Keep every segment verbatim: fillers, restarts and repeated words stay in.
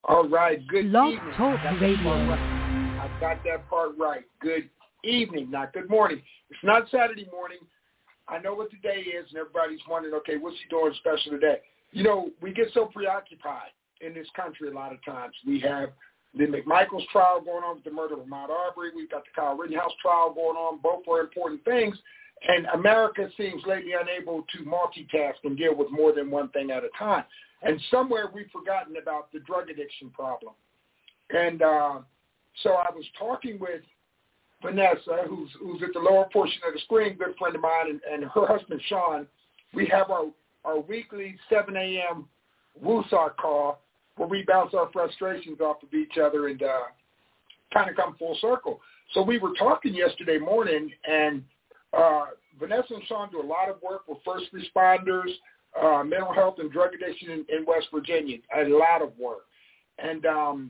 All right, good Blog evening. Talk I got Radio. that part right. I got that part right. Good evening, not good morning. It's not Saturday morning. I know what the day is, and everybody's wondering, okay, what's he doing special today? You know, we get so preoccupied in this country a lot of times. We have the McMichael's trial going on with the murder of Ahmaud Arbery. We've got the Kyle Rittenhouse trial going on. Both are important things. And America seems lately unable to multitask and deal with more than one thing at a time. And somewhere we've forgotten about the drug addiction problem. And uh, so I was talking with Vanessa, who's, who's at the lower portion of the screen, good friend of mine, and, and her husband, Sean. We have our, our weekly seven a.m. Woosah call where we bounce our frustrations off of each other and uh, kind of come full circle. So we were talking yesterday morning, and uh, Vanessa and Sean do a lot of work with first responders, uh, mental health and drug addiction in, in West Virginia, a lot of work. And um,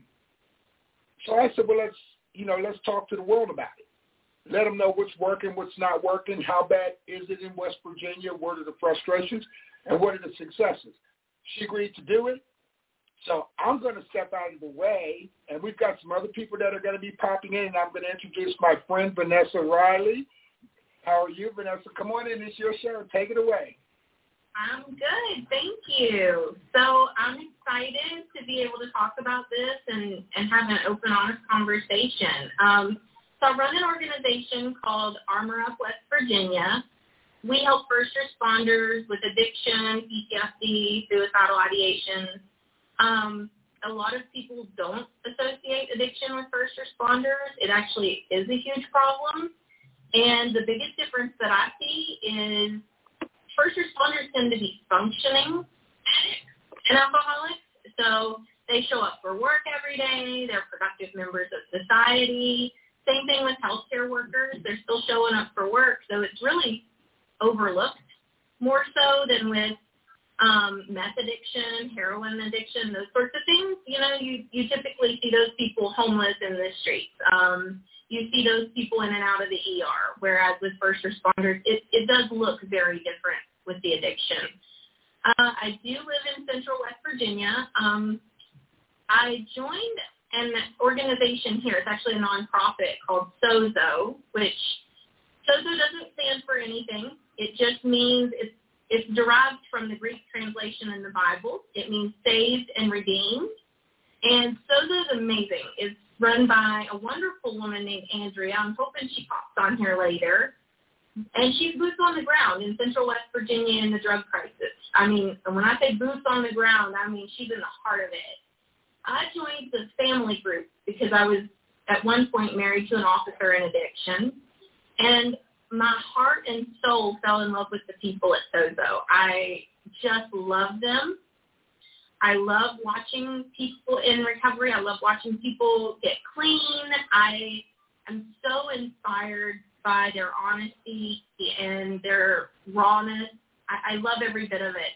so I said, well, let's, you know, let's talk to the world about it. Let them know what's working, what's not working, how bad is it in West Virginia, what are the frustrations, and what are the successes. She agreed to do it. So I'm going to step out of the way, and we've got some other people that are going to be popping in, and I'm going to introduce my friend Vanessa Riley. How are you, Vanessa? Come on in. It's your show. Take it away. I'm good. Thank you. So I'm excited to be able to talk about this and, and have an open, honest conversation. Um, so I run an organization called Armor Up West Virginia. We help first responders with addiction, P T S D, suicidal ideation. Um, a lot of people don't associate addiction with first responders. It actually is a huge problem. And the biggest difference that I see is first responders tend to be functioning addicts and alcoholics. So they show up for work every day. They're productive members of society. Same thing with healthcare workers. They're still showing up for work. So it's really overlooked more so than with um, meth addiction, heroin addiction, those sorts of things. You know, you, you typically see those people homeless in the streets. Um, you see those people in and out of the E R, whereas with first responders, it, it does look very different with the addiction. Uh, I do live in Central West Virginia. Um, I joined an organization here. It's actually a nonprofit called SOZO, which SOZO doesn't stand for anything. It just means it's, it's derived from the Greek translation in the Bible. It means saved and redeemed. And SOZO is amazing. It's run by a wonderful woman named Andrea. I'm hoping she pops on here later. And she's boots on the ground in Central West Virginia in the drug crisis. I mean, when I say boots on the ground, I mean she's in the heart of it. I joined this family group because I was at one point married to an officer in addiction. And my heart and soul fell in love with the people at SOZO. I just love them. I love watching people in recovery. I love watching people get clean. I am so inspired by their honesty and their rawness. I, I love every bit of it.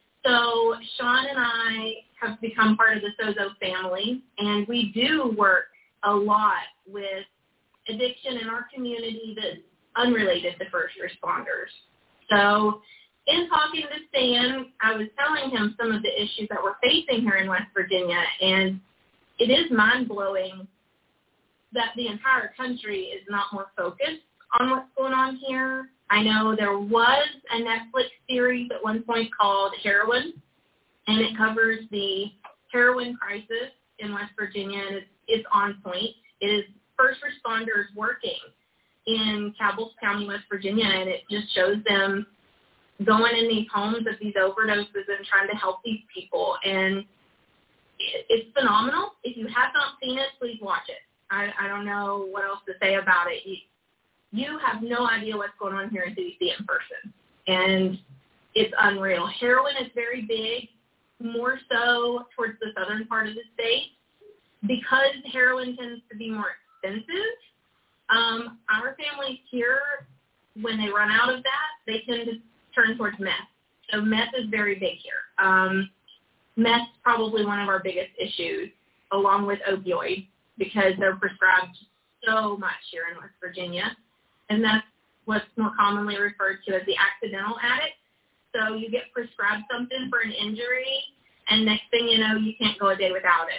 So Sean and I have become part of the SOZO family, and we do work a lot with addiction in our community that's unrelated to first responders. So in talking to Stan, I was telling him some of the issues that we're facing here in West Virginia, and it is mind-blowing that the entire country is not more focused on what's going on here. I know there was a Netflix series at one point called Heroin, and it covers the heroin crisis in West Virginia, and it's, it's on point. It is first responders working in Cabell County, West Virginia, and it just shows them going in these homes of these overdoses and trying to help these people. And it, it's phenomenal. If you have not seen it, please watch it. I, I don't know what else to say about it. You, you have no idea what's going on here until you see it in person. And it's unreal. Heroin is very big, more so towards the southern part of the state. Because heroin tends to be more expensive, um, our families here, when they run out of that, they tend to turn towards meth. So meth is very big here. Um, meth is probably one of our biggest issues, along with opioids, because they're prescribed so much here in West Virginia. And that's what's more commonly referred to as the accidental addict. So you get prescribed something for an injury, and next thing you know, you can't go a day without it.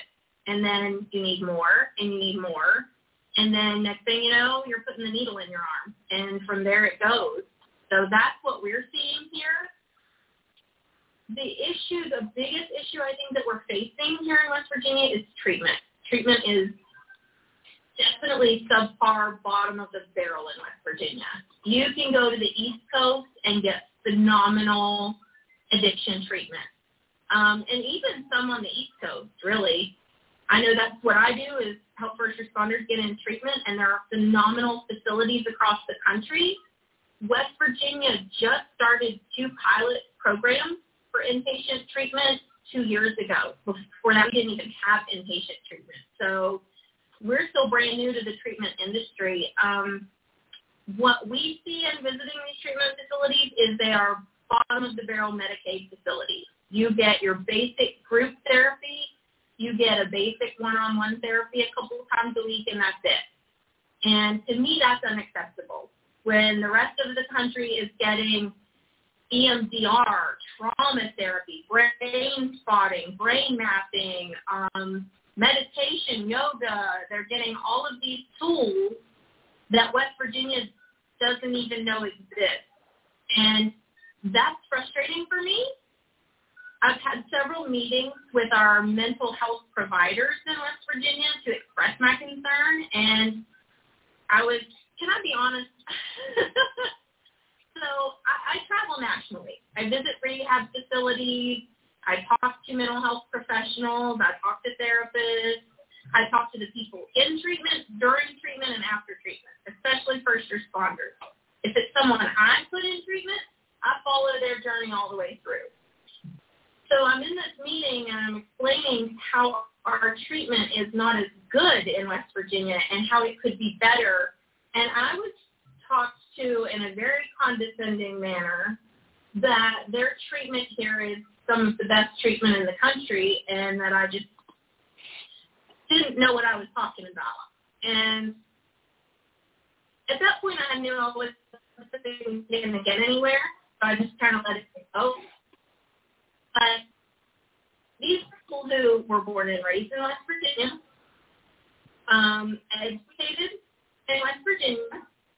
and then you need more, and you need more, and then next thing you know, you're putting the needle in your arm, and from there it goes. So that's what we're seeing here. The issue, the biggest issue I think that we're facing here in West Virginia is treatment. Treatment is definitely subpar, bottom of the barrel in West Virginia. You can go to the East Coast and get phenomenal addiction treatment. Um, and even some on the East Coast, really. I know that's what I do is help first responders get in treatment, and there are phenomenal facilities across the country. West Virginia just started two pilot programs for inpatient treatment two years ago. Before that, we didn't even have inpatient treatment. So we're still brand new to the treatment industry. Um, what we see in visiting these treatment facilities is they are bottom-of-the-barrel Medicaid facilities. You get your basic group therapy. You get a basic one-on-one therapy a couple of times a week, and that's it. And to me, that's unacceptable. When the rest of the country is getting E M D R, trauma therapy, brain spotting, brain mapping, um, meditation, yoga, they're getting all of these tools that West Virginia doesn't even know exist. And that's frustrating for me. I've had several meetings with our mental health providers in West Virginia to express my concern, and I was, can I be honest? So I, I travel nationally. I visit rehab facilities. I talk to mental health professionals. I talk to therapists. I talk to the people in treatment, during treatment, and after treatment, especially first responders. If it's someone I put in treatment, I follow their journey all the way through. So I'm in this meeting, and I'm explaining how our treatment is not as good in West Virginia and how it could be better. And I was talked to in a very condescending manner that their treatment here is some of the best treatment in the country, and that I just didn't know what I was talking about. And at that point, I knew I was going to get anywhere, so I just kind of let it go. But these people who were born and raised in West Virginia, um, educated in West Virginia,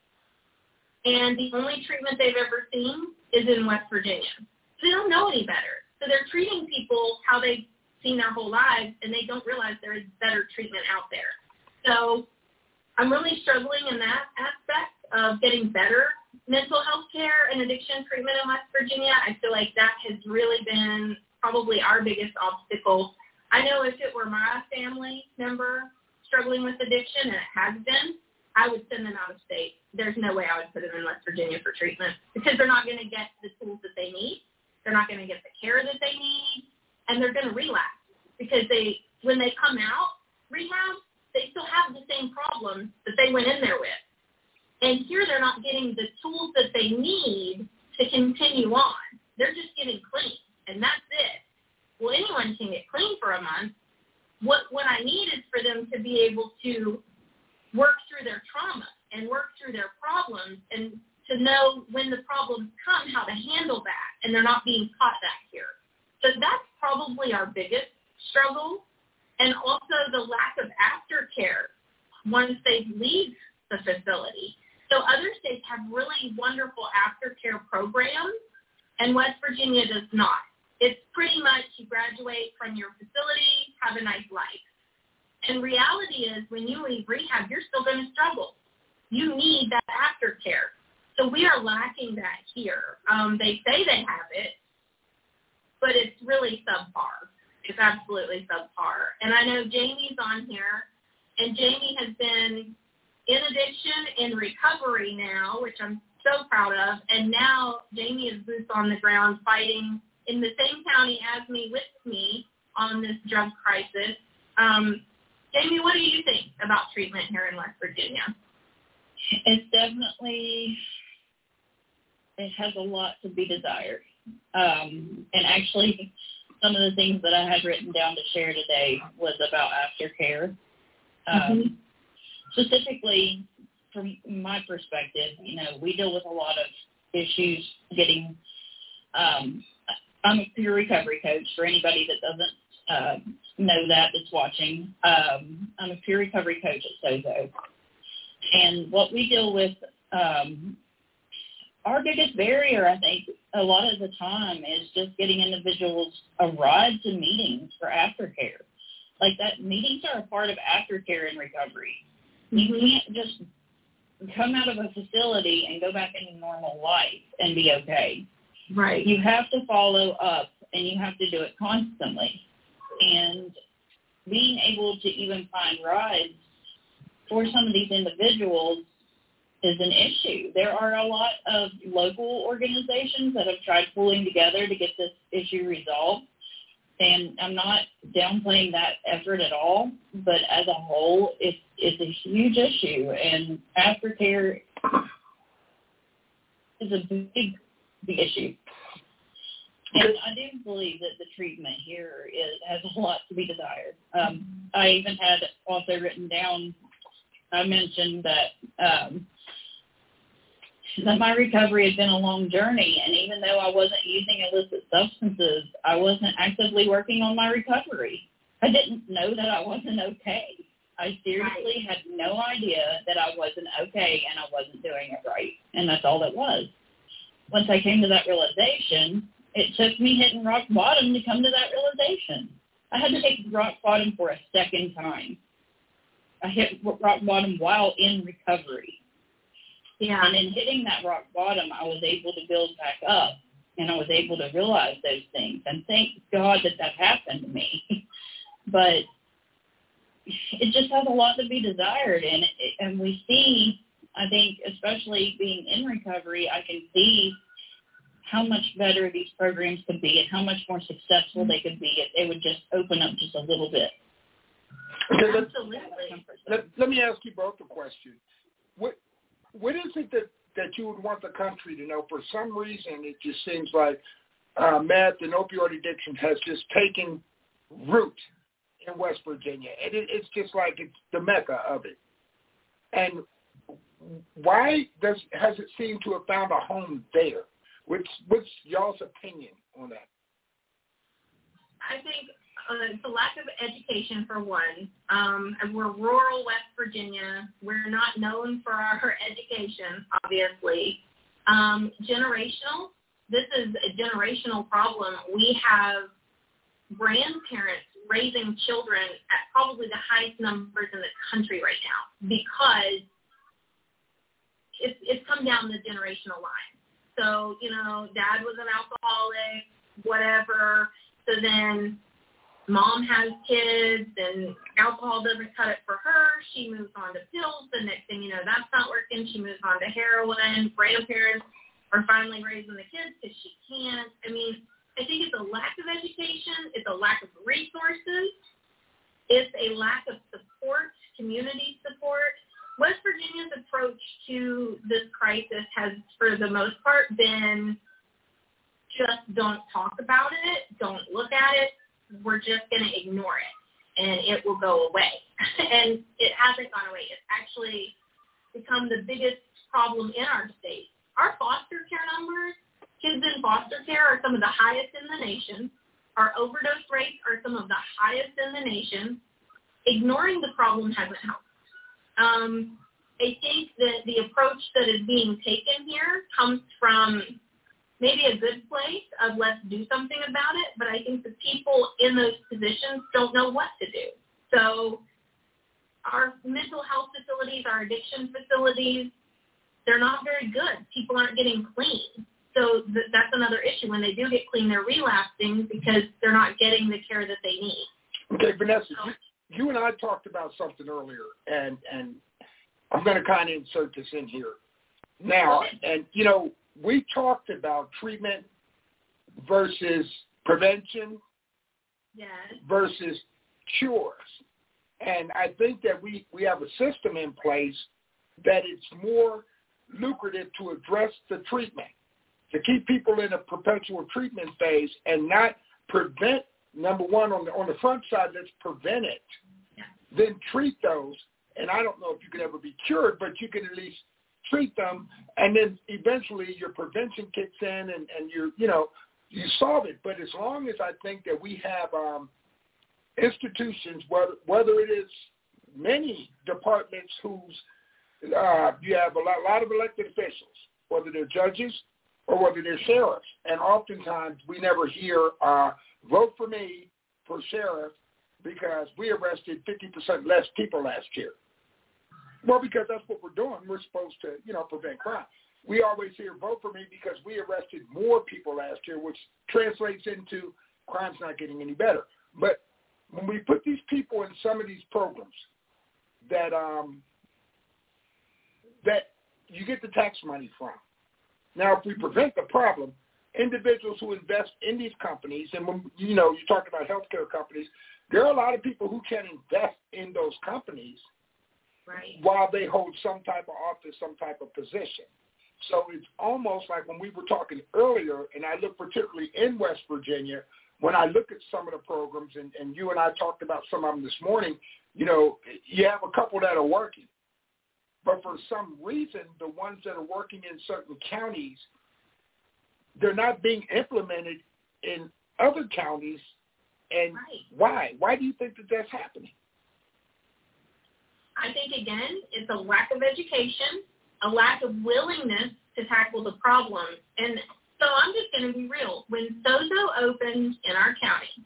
and the only treatment they've ever seen is in West Virginia. So they don't know any better. So they're treating people how they've seen their whole lives, and they don't realize there is better treatment out there. So I'm really struggling in that aspect of getting better mental health care and addiction treatment in West Virginia. I feel like that has really been probably our biggest obstacle. I know if it were my family member struggling with addiction, and it has been, I would send them out of state. There's no way I would put them in West Virginia for treatment because they're not going to get the tools that they need. They're not going to get the care that they need, and they're going to relapse because they, when they come out rehab, they still have the same problems that they went in there with. And here they're not getting the tools that they need to continue on. They're just getting clean, and that's it. Well, anyone can get clean for a month. What what I need is for them to be able to work through their trauma and work through their problems, and to know when the problems come, how to handle that, and they're not being taught that here. So that's probably our biggest struggle, and also the lack of aftercare once they leave the facility. So other states have really wonderful aftercare programs, and West Virginia does not. It's pretty much you graduate from your facility, have a nice life. And reality is when you leave rehab, you're still going to struggle. You need that aftercare. So we are lacking that here. Um, they say they have it, but it's really subpar. It's absolutely subpar. And I know Jamie's on here, and Jamie has been in addiction, in recovery now, which I'm so proud of, and now Jamie is boots on the ground fighting in the same county as me, with me, on this drug crisis. Um, Jamie, what do you think about treatment here in West Virginia? It's definitely, it has a lot to be desired. Um, and actually, some of the things that I had written down to share today was about aftercare. Um, mm-hmm. Specifically, from my perspective, you know, we deal with a lot of issues getting, um, I'm a peer recovery coach for anybody that doesn't uh, know that that's watching. Um, I'm a peer recovery coach at Sozo. And what we deal with, um, our biggest barrier, I think, a lot of the time is just getting individuals a ride to meetings for aftercare. Like that, meetings are a part of aftercare in recovery. You can't just come out of a facility and go back into normal life and be okay. Right. You have to follow up, and you have to do it constantly. And being able to even find rides for some of these individuals is an issue. There are a lot of local organizations that have tried pulling together to get this issue resolved, and I'm not downplaying that effort at all, but as a whole, it's, it's a huge issue, and aftercare is a big, big issue. And I do believe that the treatment here is, has a lot to be desired. Um, I even had also written down, I mentioned that um, that my recovery had been a long journey, and even though I wasn't using illicit substances, I wasn't actively working on my recovery. I didn't know that I wasn't okay. I seriously had no idea that I wasn't okay and I wasn't doing it right, and that's all it was. Once I came to that realization, it took me hitting rock bottom to come to that realization. I had to hit rock bottom for a second time. I hit rock bottom while in recovery. Yeah. And in hitting that rock bottom, I was able to build back up, and I was able to realize those things. And thank God that that happened to me. But it just has a lot to be desired. And, and we see, I think, especially being in recovery, I can see how much better these programs could be and how much more successful they could be if they would just open up just a little bit. Okay, let, Absolutely. let, let me ask you both a question. What What is it that, that you would want the country to know? For some reason, it just seems like uh, meth and opioid addiction has just taken root in West Virginia. And it, it's just like it's the mecca of it. And why does has it seemed to have found a home there? What's, what's y'all's opinion on that? I think uh, it's a lack of education, for one. Um, and we're rural West Virginia. We're not known for our education, obviously. Um, generational. This is a generational problem. We have grandparents raising children at probably the highest numbers in the country right now because it's, it's come down the generational line. So, you know, dad was an alcoholic, whatever. So then mom has kids and alcohol doesn't cut it for her. She moves on to pills. The next thing you know, that's not working. She moves on to heroin. Grandparents are finally raising the kids because she can't. I mean, I think it's a lack of education. It's a lack of resources. It's a lack of support, community support. West Virginia's approach to this crisis has, for the most part, been just don't talk about it, don't look at it, we're just going to ignore it, and it will go away. And it hasn't gone away. It's actually become the biggest problem in our state. Our foster care numbers, kids in foster care, are some of the highest in the nation. Our overdose rates are some of the highest in the nation. Ignoring the problem hasn't helped. Um, I think that the approach that is being taken here comes from maybe a good place of let's do something about it, but I think the people in those positions don't know what to do. So our mental health facilities, our addiction facilities, they're not very good. People aren't getting clean. So th- that's another issue. When they do get clean, they're relapsing because they're not getting the care that they need. Okay, Vanessa, so, you, you and I talked about something earlier, and, and I'm going to kind of insert this in here now. And, you know, we talked about treatment versus prevention yes. versus cures. And I think that we, we have a system in place that it's more lucrative to address the treatment, to keep people in a perpetual treatment phase and not prevent, number one, on the, on the front side, let's prevent it, yeah. then treat those. And I don't know if you can ever be cured, but you can at least treat them, and then eventually your prevention kicks in and, and you're, you know, you solve it. But as long as I think that we have um, institutions, whether, whether it is many departments whose uh, you have a lot, lot of elected officials, whether they're judges or whether they're sheriffs. And oftentimes we never hear, uh, vote for me for sheriff because we arrested fifty percent less people last year. Well, because that's what we're doing. We're supposed to, you know, prevent crime. We always hear vote for me because we arrested more people last year, which translates into crime's not getting any better. But when we put these people in some of these programs that um, that you get the tax money from. Now, if we prevent the problem, individuals who invest in these companies, and when, you know, you're talking about healthcare companies, there are a lot of people who can invest in those companies right. while they hold some type of office, some type of position. So it's almost like when we were talking earlier, and I look particularly in West Virginia, when I look at some of the programs, and, and you and I talked about some of them this morning, you know, you have a couple that are working. But for some reason, the ones that are working in certain counties, they're not being implemented in other counties. And right. why? Why do you think that that's happening? I think, again, it's a lack of education, a lack of willingness to tackle the problem. And so I'm just going to be real. When Sozo opened in our county,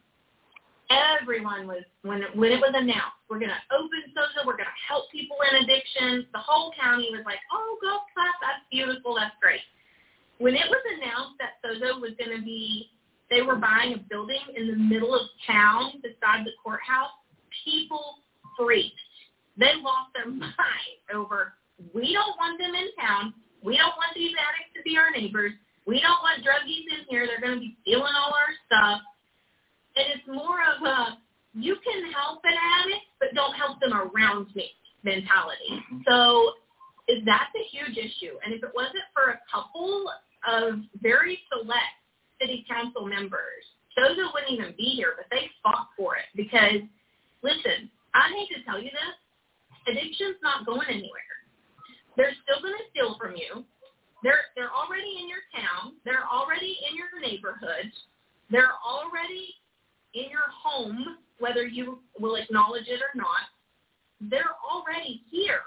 everyone was, when it, when it was announced, we're going to open Sozo, we're going to help people in addiction, the whole county was like, oh, golf clap, that's beautiful, that's great. When it was announced that Sozo was going to be, they were buying a building in the middle of town beside the courthouse, people freaked. They lost their mind over, we don't want them in town, we don't want these addicts to be our neighbors, we don't want druggies in here, they're going to be stealing all our stuff. And it's more of a, you can help an addict, but don't help them around me mentality. So that's a huge issue. And if it wasn't for a couple of very select city council members, Sozo wouldn't even be here, but they fought for it. Because, listen, I hate to tell you this, addiction's not going anywhere. They're still going to steal from you. They're they're already in your town. They're already in your neighborhood. They're already in your home, whether you will acknowledge it or not. They're already here.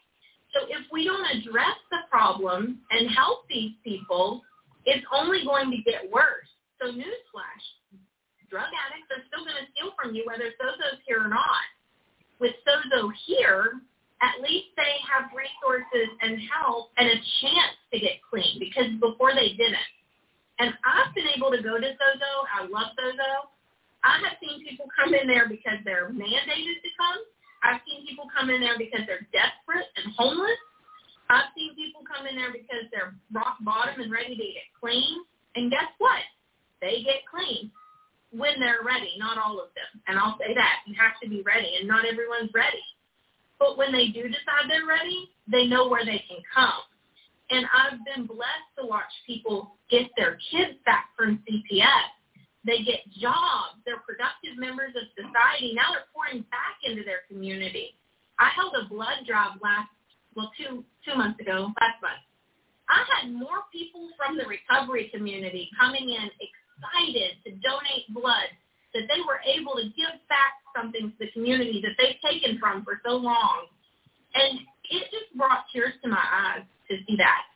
So if we don't address the problem and help these people, it's only going to get worse. So newsflash, drug addicts are still going to steal from you whether Sozo's here or not. With Sozo here, at least they have resources and help and a chance to get clean, because before they didn't. And I've been able to go to Sozo. I love Sozo. I have seen people come in there because they're mandated to come. I've seen people come in there because they're desperate and homeless. I've seen people come in there because they're rock bottom and ready to get clean. And guess what? They get clean when they're ready, not all of them. And I'll say that. You have to be ready, and not everyone's ready. But when they do decide they're ready, they know where they can come. And I've been blessed to watch people get their kids back from C P S. They get jobs. They're productive members of society. Now they're pouring back into their community. I held a blood drive last, well, two two months ago, last month. I had more people from the recovery community coming in excited to donate blood, that they were able to give back something to the community that they've taken from for so long. And it just brought tears to my eyes to see that.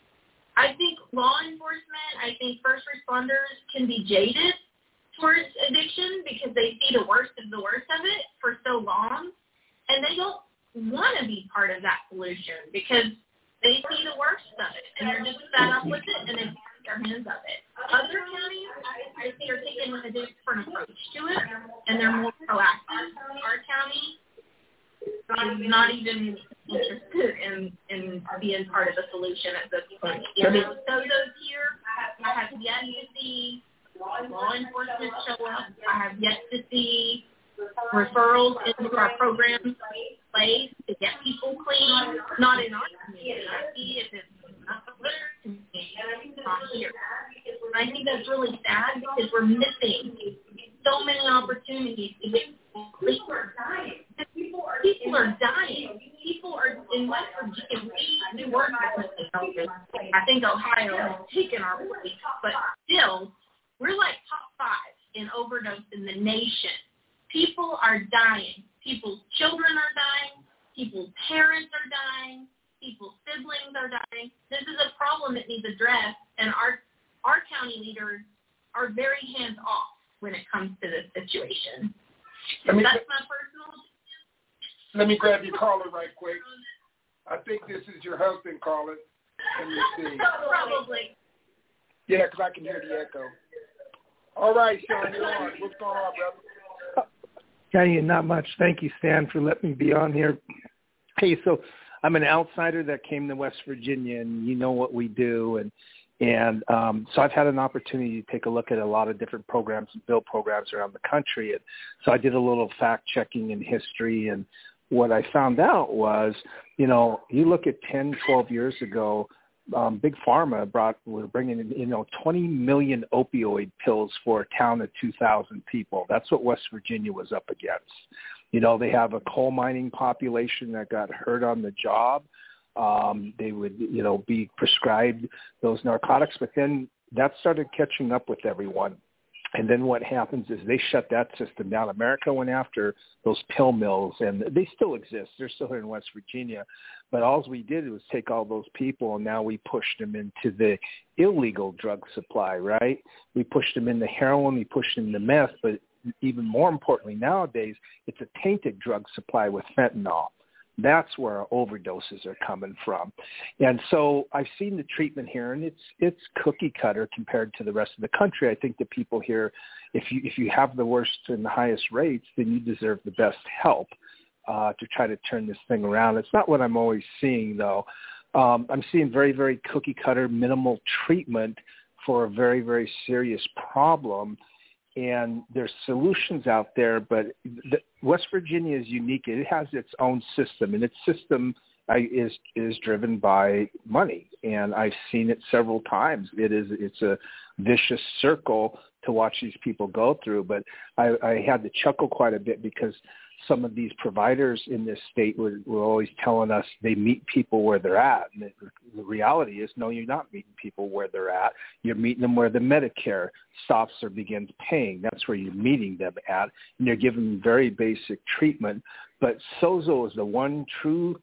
I think law enforcement, I think first responders can be jaded towards addiction because they see the worst of the worst of it for so long, and they don't want to be part of that solution because they see the worst of it, and they're just fed up with it, and they take their hands of it. Other counties, I think, are taking a different approach to it, and they're more proactive. Our county is not even interested in, in being part of the solution at this point. You know, Sozo's here. I have yet to see law enforcement show up. I have yet to see referrals into our programs place to get people clean. Not in our community. I see if it's not the community, not here. And I think that's really sad because we're missing so many opportunities to get clean. People are dying. People are in West Virginia. We do work with this. I think Ohio has taken our place, but still, we're like top five in overdose in the nation. People are dying. People's children are dying. People's parents are dying. People's siblings are dying. This is a problem that needs addressed, and our our county leaders are very hands-off when it comes to this situation. Let me, That's my personal opinion. Let me grab your caller right quick. I think this is your husband calling. Let me see. Probably. Yeah, because I can hear the echo. All right, Sean, you're on. What's going on, brother? Hey, not much. Thank you, Stan, for letting me be on here. Hey, so I'm an outsider that came to West Virginia, and you know what we do. And and um, so I've had an opportunity to take a look at a lot of different programs and build programs around the country. And so I did a little fact-checking in history, and what I found out was, you know, you look at ten, twelve years ago, um, Big Pharma brought, were bringing in, you know, twenty million opioid pills for a town of two thousand people. That's what West Virginia was up against. You know, they have a coal mining population that got hurt on the job. Um, they would, you know, be prescribed those narcotics, but then that started catching up with everyone. And then what happens is they shut that system down. America went after those pill mills, and they still exist. They're still here in West Virginia. But all we did was take all those people, and now we pushed them into the illegal drug supply, right? We pushed them into heroin. We pushed them into meth. But even more importantly nowadays, it's a tainted drug supply with fentanyl. That's where our overdoses are coming from. And so I've seen the treatment here, and it's it's cookie cutter compared to the rest of the country. I think the people here, if you if you have the worst and the highest rates, then you deserve the best help uh, to try to turn this thing around. It's not what I'm always seeing, though. Um, I'm seeing very, very cookie cutter, minimal treatment for a very, very serious problem. And there's solutions out there, but the, West Virginia is unique. It has its own system, and its system uh, is is driven by money. And I've seen it several times. It is it's a vicious circle to watch these people go through. But I, I had to chuckle quite a bit because some of these providers in this state were, were always telling us they meet people where they're at. And the, the reality is, no, you're not meeting people where they're at. You're meeting them where the Medicare stops or begins paying. That's where you're meeting them at. And you're giving them very basic treatment. But Sozo is the one true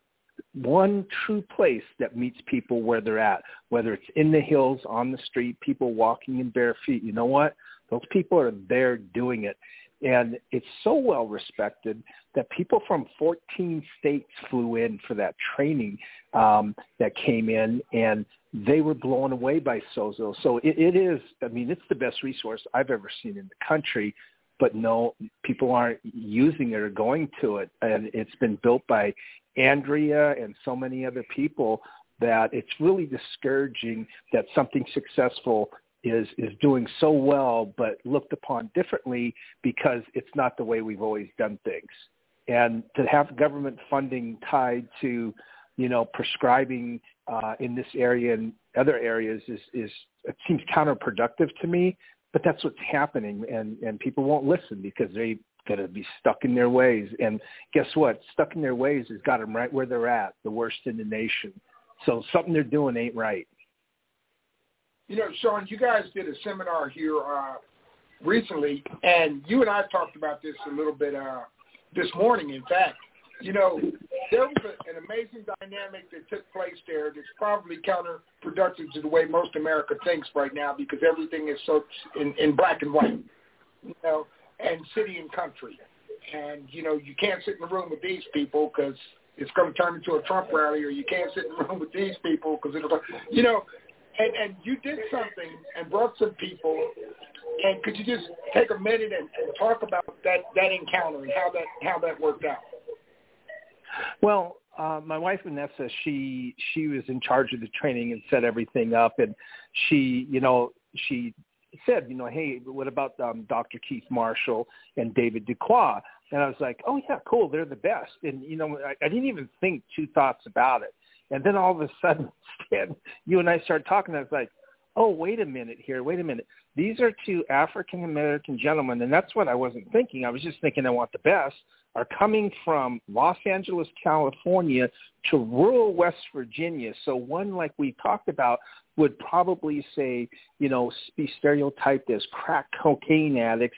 one true place that meets people where they're at, whether it's in the hills, on the street, people walking in bare feet. You know what? Those people are there doing it. And it's so well respected that people from fourteen states flew in for that training um, that came in, and they were blown away by Sozo. So it, it is, I mean, it's the best resource I've ever seen in the country, but no, people aren't using it or going to it. And it's been built by Andrea and so many other people that it's really discouraging that something successful is is doing so well, but looked upon differently because it's not the way we've always done things. And to have government funding tied to, you know, prescribing uh, in this area and other areas is, is it seems counterproductive to me, but that's what's happening. And, and people won't listen because they're going to be stuck in their ways. And guess what? Stuck in their ways has got them right where they're at, the worst in the nation. So something they're doing ain't right. You know, Sean, you guys did a seminar here uh, recently, and you and I talked about this a little bit uh, this morning, in fact. You know, there was a, an amazing dynamic that took place there that's probably counterproductive to the way most America thinks right now because everything is so in, in black and white, you know, and city and country. And, you know, you can't sit in the room with these people because it's going to turn into a Trump rally, or you can't sit in the room with these people because it'll, you know, And, and you did something and brought some people. And could you just take a minute and, and talk about that, that encounter and how that how that worked out? Well, uh, my wife Vanessa, she she was in charge of the training and set everything up, and she, you know, she said, you know, hey, what about um, Doctor Keith Marshall and David Ducroix? And I was like, oh yeah, cool, they're the best. And you know, I, I didn't even think two thoughts about it. And then all of a sudden, Stan, you and I started talking, and I was like, oh, wait a minute here, wait a minute. These are two African-American gentlemen, and that's what I wasn't thinking. I was just thinking I want the best, are coming from Los Angeles, California to rural West Virginia. So one, like we talked about, would probably say, you know, be stereotyped as crack cocaine addicts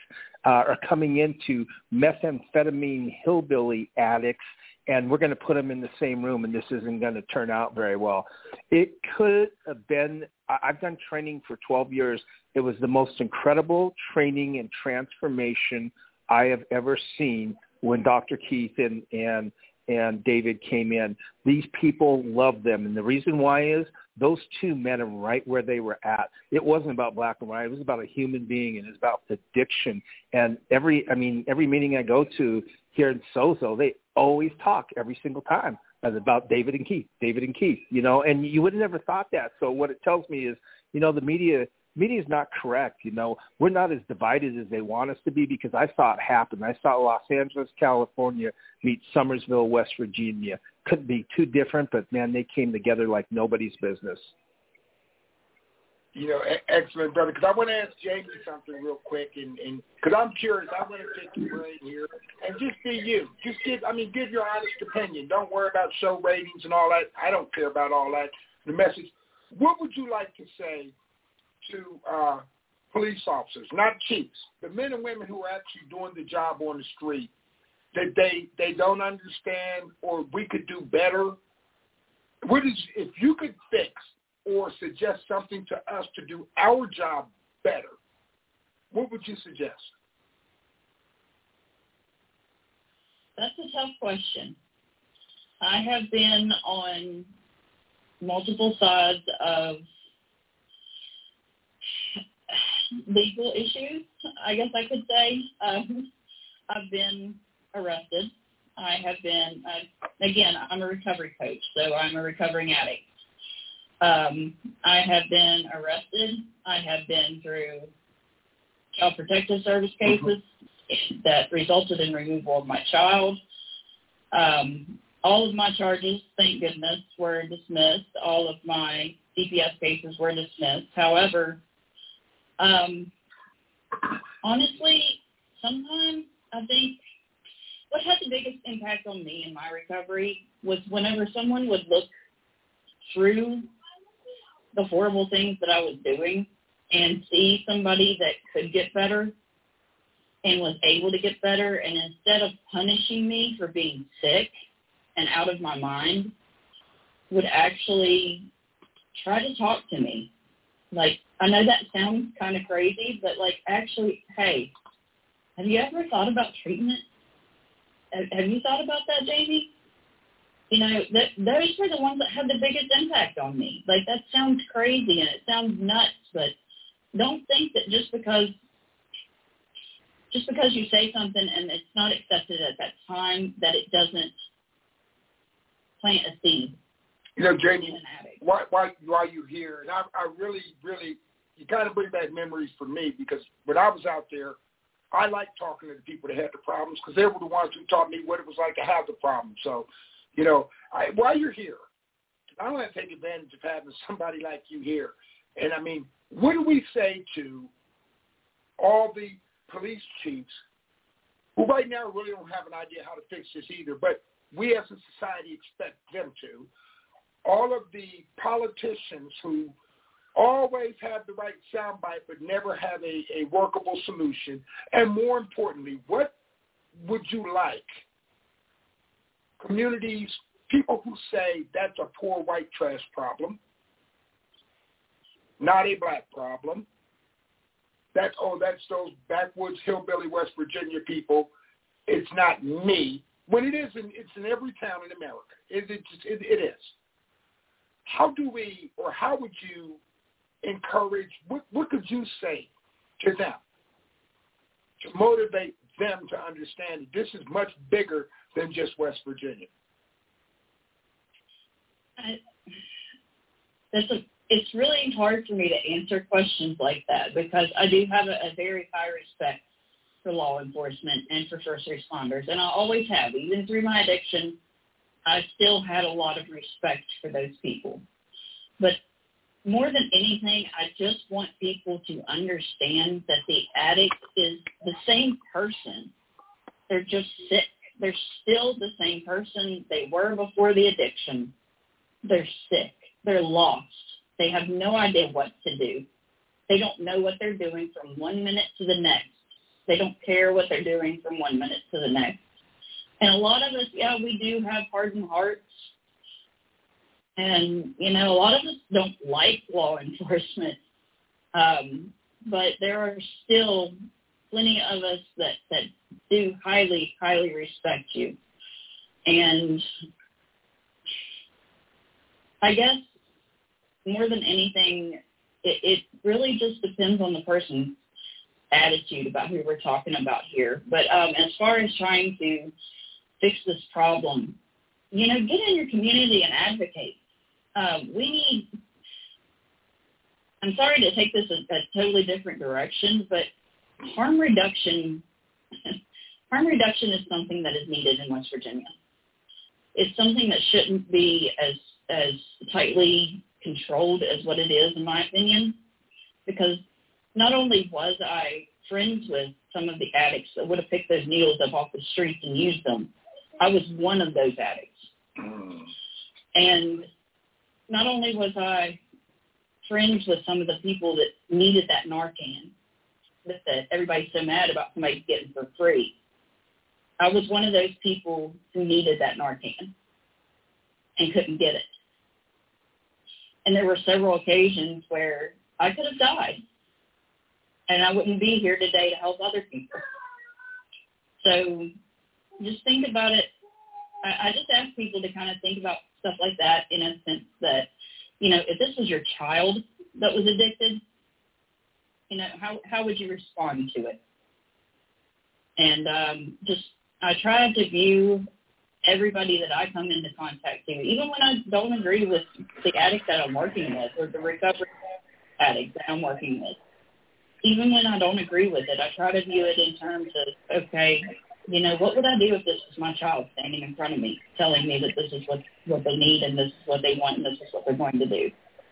uh, are coming into methamphetamine hillbilly addicts, and we're going to put them in the same room, and this isn't going to turn out very well. It could have been, I've done training for twelve years. It was the most incredible training and transformation I have ever seen when Doctor Keith and, and, and David came in. These people loved them, and the reason why is those two met them right where they were at. It wasn't about black and white. It was about a human being, and it was about addiction. And every, I mean, every meeting I go to here in Sozo, they always talk every single time about David and Keith, David and Keith, you know, and you would have never thought that. So what it tells me is, you know, the media media is not correct. You know, we're not as divided as they want us to be, because I saw it happen. I saw Los Angeles, California meet Summersville, West Virginia. Couldn't be too different, but, man, they came together like nobody's business. You know, excellent, brother, because I want to ask Jamie something real quick, and because I'm curious, I want to take your brain here and just be you. Just give, I mean, give your honest opinion. Don't worry about show ratings and all that. I don't care about all that. The message. What would you like to say to uh, police officers, not chiefs, the men and women who are actually doing the job on the street, that they, they don't understand, or we could do better? What is, if you could fix or suggest something to us to do our job better, what would you suggest? That's a tough question. I have been on multiple sides of legal issues, I guess I could say. Um, I've been arrested. I have been, I, again, I'm a recovery coach, so I'm a recovering addict. Um, I have been arrested. I have been through Child Protective Service cases that resulted in removal of my child. Um, all of my charges, thank goodness, were dismissed. All of my D P S cases were dismissed. However, um, honestly, sometimes I think what had the biggest impact on me in my recovery was whenever someone would look through the horrible things that I was doing and see somebody that could get better and was able to get better, and instead of punishing me for being sick and out of my mind, would actually try to talk to me. Like, I know that sounds kind of crazy, but, like, actually, hey, have you ever thought about treatment? Have you thought about that, Jamie? You know, that, those were the ones that had the biggest impact on me. Like, that sounds crazy and it sounds nuts, but don't think that just because just because you say something and it's not accepted at that time, that it doesn't plant a seed. You know, Jamie, why, why, why you here, and I, I really, really, you kind of bring back memories for me, because when I was out there, I liked talking to the people that had the problems, because they were the ones who taught me what it was like to have the problem. So, you know, I, while you're here, I want to take advantage of having somebody like you here. And, I mean, what do we say to all the police chiefs who right now really don't have an idea how to fix this either, but we as a society expect them to, all of the politicians who always have the right soundbite but never have a, a workable solution, and more importantly, what would you like communities, people who say that's a poor white trash problem, not a black problem, that's, oh, that's those backwoods hillbilly West Virginia people, it's not me, when it is, in, it's in every town in America. It, it, it, it is. How do we, or how would you encourage, what, what could you say to them to motivate them to understand that this is much bigger than just West Virginia? I, that's a, it's really hard for me to answer questions like that, because I do have a, a very high respect for law enforcement and for first responders, and I always have. Even through my addiction, I still had a lot of respect for those people. But more than anything, I just want people to understand that the addict is the same person. They're just sick. They're still the same person they were before the addiction. They're sick. They're lost. They have no idea what to do. They don't know what they're doing from one minute to the next. They don't care what they're doing from one minute to the next. And a lot of us, yeah, we do have hardened hearts. And, you know, a lot of us don't like law enforcement. Um, but there are still plenty of us that, that do highly, highly respect you. And I guess more than anything, it, it really just depends on the person's attitude about who we're talking about here. But um, as far as trying to fix this problem, you know, get in your community and advocate. Um, we need, I'm sorry to take this a, a totally different direction, but harm reduction, harm reduction is something that is needed in West Virginia. It's something that shouldn't be as, as tightly controlled as what it is, in my opinion, because not only was I friends with some of the addicts that would have picked those needles up off the streets and used them, I was one of those addicts. Mm. And not only was I friends with some of the people that needed that Narcan, that, that everybody's so mad about somebody getting for free, I was one of those people who needed that Narcan and couldn't get it. And there were several occasions where I could have died, and I wouldn't be here today to help other people. So just think about it. I, I just ask people to kind of think about stuff like that in a sense that, you know, if this was your child that was addicted, you know, how, how would you respond to it? And um, just I try to view everybody that I come into contact to, even when I don't agree with the addict that I'm working with or the recovery addict that I'm working with. Even when I don't agree with it, I try to view it in terms of, okay, you know, what would I do if this was my child standing in front of me, telling me that this is what, what they need and this is what they want and this is what they're going to do.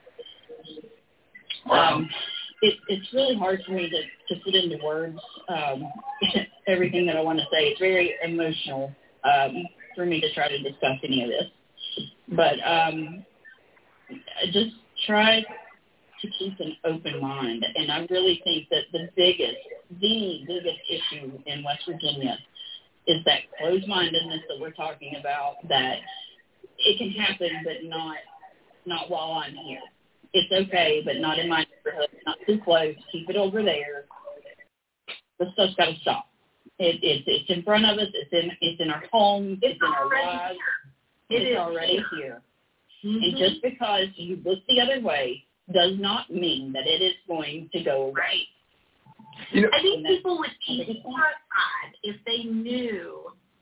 Wow. Um, it, it's really hard for me to, to put into words um, everything that I want to say. It's very emotional um, for me to try to discuss any of this. But um, just try to keep an open mind. And I really think that the biggest, the biggest issue in West Virginia is that closed-mindedness that we're talking about, that it can happen, but not not while I'm here. It's okay, but not in my neighborhood, not too close. Keep it over there. The stuff's got to stop. It, it, it's in front of us. It's in it's in our homes. It's, it's in our lives. Here. It it's is already here. here. Mm-hmm. And just because you look the other way does not mean that it is going to go right. You know, I think people would be horrified if they knew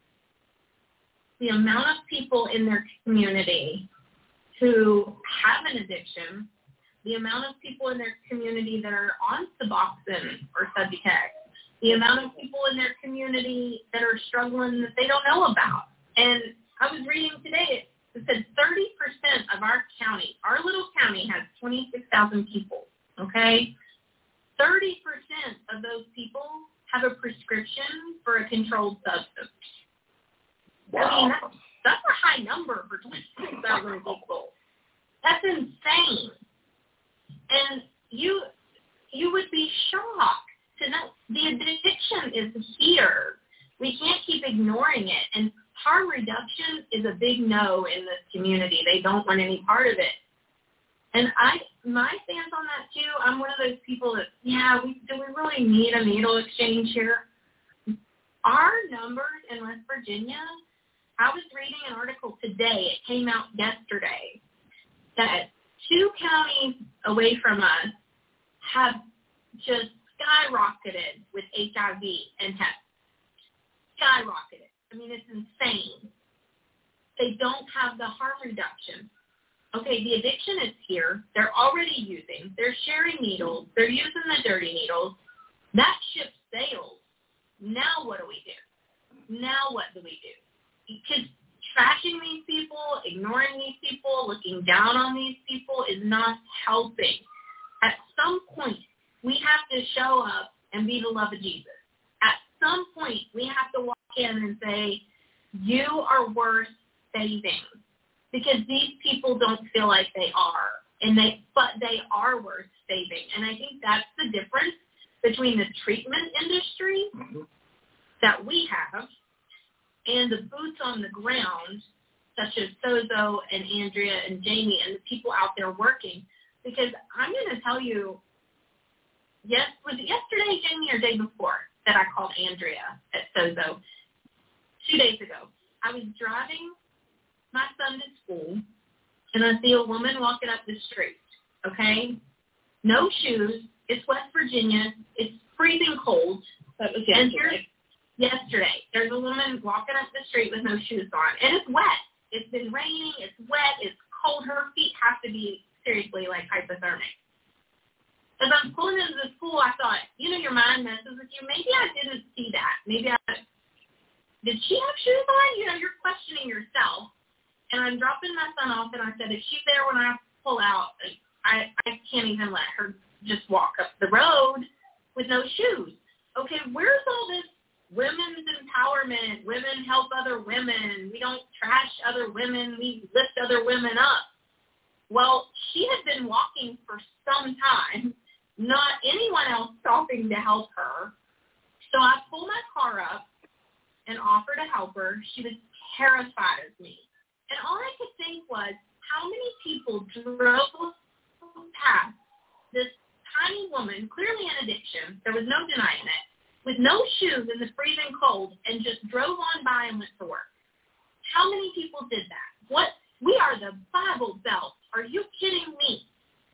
the amount of people in their community who have an addiction, the amount of people in their community that are on Suboxone or Subutex, the amount of people in their community that are struggling that they don't know about. And I was reading today, it said thirty percent of our county, our little county has twenty-six thousand people, okay? thirty percent of those people have a prescription for a controlled substance. Wow. I mean, that's, that's a high number for twenty-six thousand people. That's insane. And you you would be shocked to know the addiction is here. We can't keep ignoring it. And harm reduction is a big no in this community. They don't want any part of it. And I, my stance on that too, I'm one of those people that, yeah, we, do we really need a needle exchange here? Our numbers in West Virginia, I was reading an article today, it came out yesterday, that two counties away from us have just skyrocketed with H I V and hep. Skyrocketed. I mean, it's insane. They don't have the harm reduction. Okay, the addiction is here. They're already using. They're sharing needles. They're using the dirty needles. That ship sails. Now what do we do? Now what do we do? Because trashing these people, ignoring these people, looking down on these people is not helping. At some point, we have to show up and be the love of Jesus. At some point, we have to walk in and say, you are worth saving. Because these people don't feel like they are, and they, but they are worth saving. And I think that's the difference between the treatment industry Mm-hmm. that we have and the boots on the ground, such as Sozo and Andrea and Jamie and the people out there working. Because I'm going to tell you, yes, was it yesterday, Jamie, or day before that I called Andrea at Sozo? Two days ago. I was driving my son to school, and I see a woman walking up the street, okay? No shoes. It's West Virginia. It's freezing cold. That was And yesterday. here's, yesterday, there's a woman walking up the street with no shoes on, and it's wet. It's been raining. It's wet. It's cold. Her feet have to be seriously like hypothermic. As I'm pulling into the school, I thought, you know, your mind messes with you. Maybe I didn't see that. Maybe I, did she have shoes on? You know, you're questioning yourself. And I'm dropping my son off, and I said, if she's there when I pull out, I, I can't even let her just walk up the road with no shoes. Okay, where's all this women's empowerment? Women help other women. We don't trash other women. We lift other women up. Well, she had been walking for some time, not anyone else stopping to help her. So I pulled my car up and offered to help her. She was terrified of me. And all I could think was, how many people drove past this tiny woman, clearly in addiction, there was no denying it, with no shoes in the freezing cold, and just drove on by and went to work? How many people did that? What? We are the Bible Belt. Are you kidding me?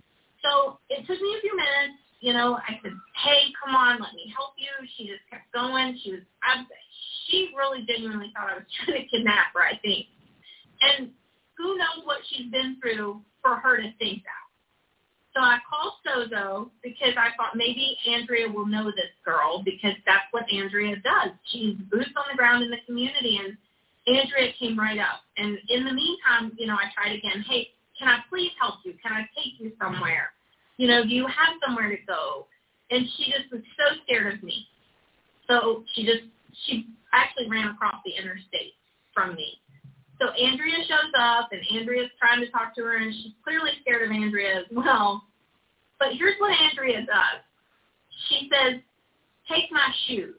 So it took me a few minutes. You know, I said, hey, come on, let me help you. She just kept going. She was, I, she really genuinely thought I was trying to kidnap her, I think. And who knows what she's been through for her to think that. So I called Sozo because I thought maybe Andrea will know this girl, because that's what Andrea does. She's boots on the ground in the community, and Andrea came right up. And in the meantime, you know, I tried again, hey, can I please help you? Can I take you somewhere? You know, do you have somewhere to go? And she just was so scared of me. So she just, she actually ran across the interstate from me. So Andrea shows up, and Andrea's trying to talk to her, and she's clearly scared of Andrea as well. But here's what Andrea does. She says, take my shoes.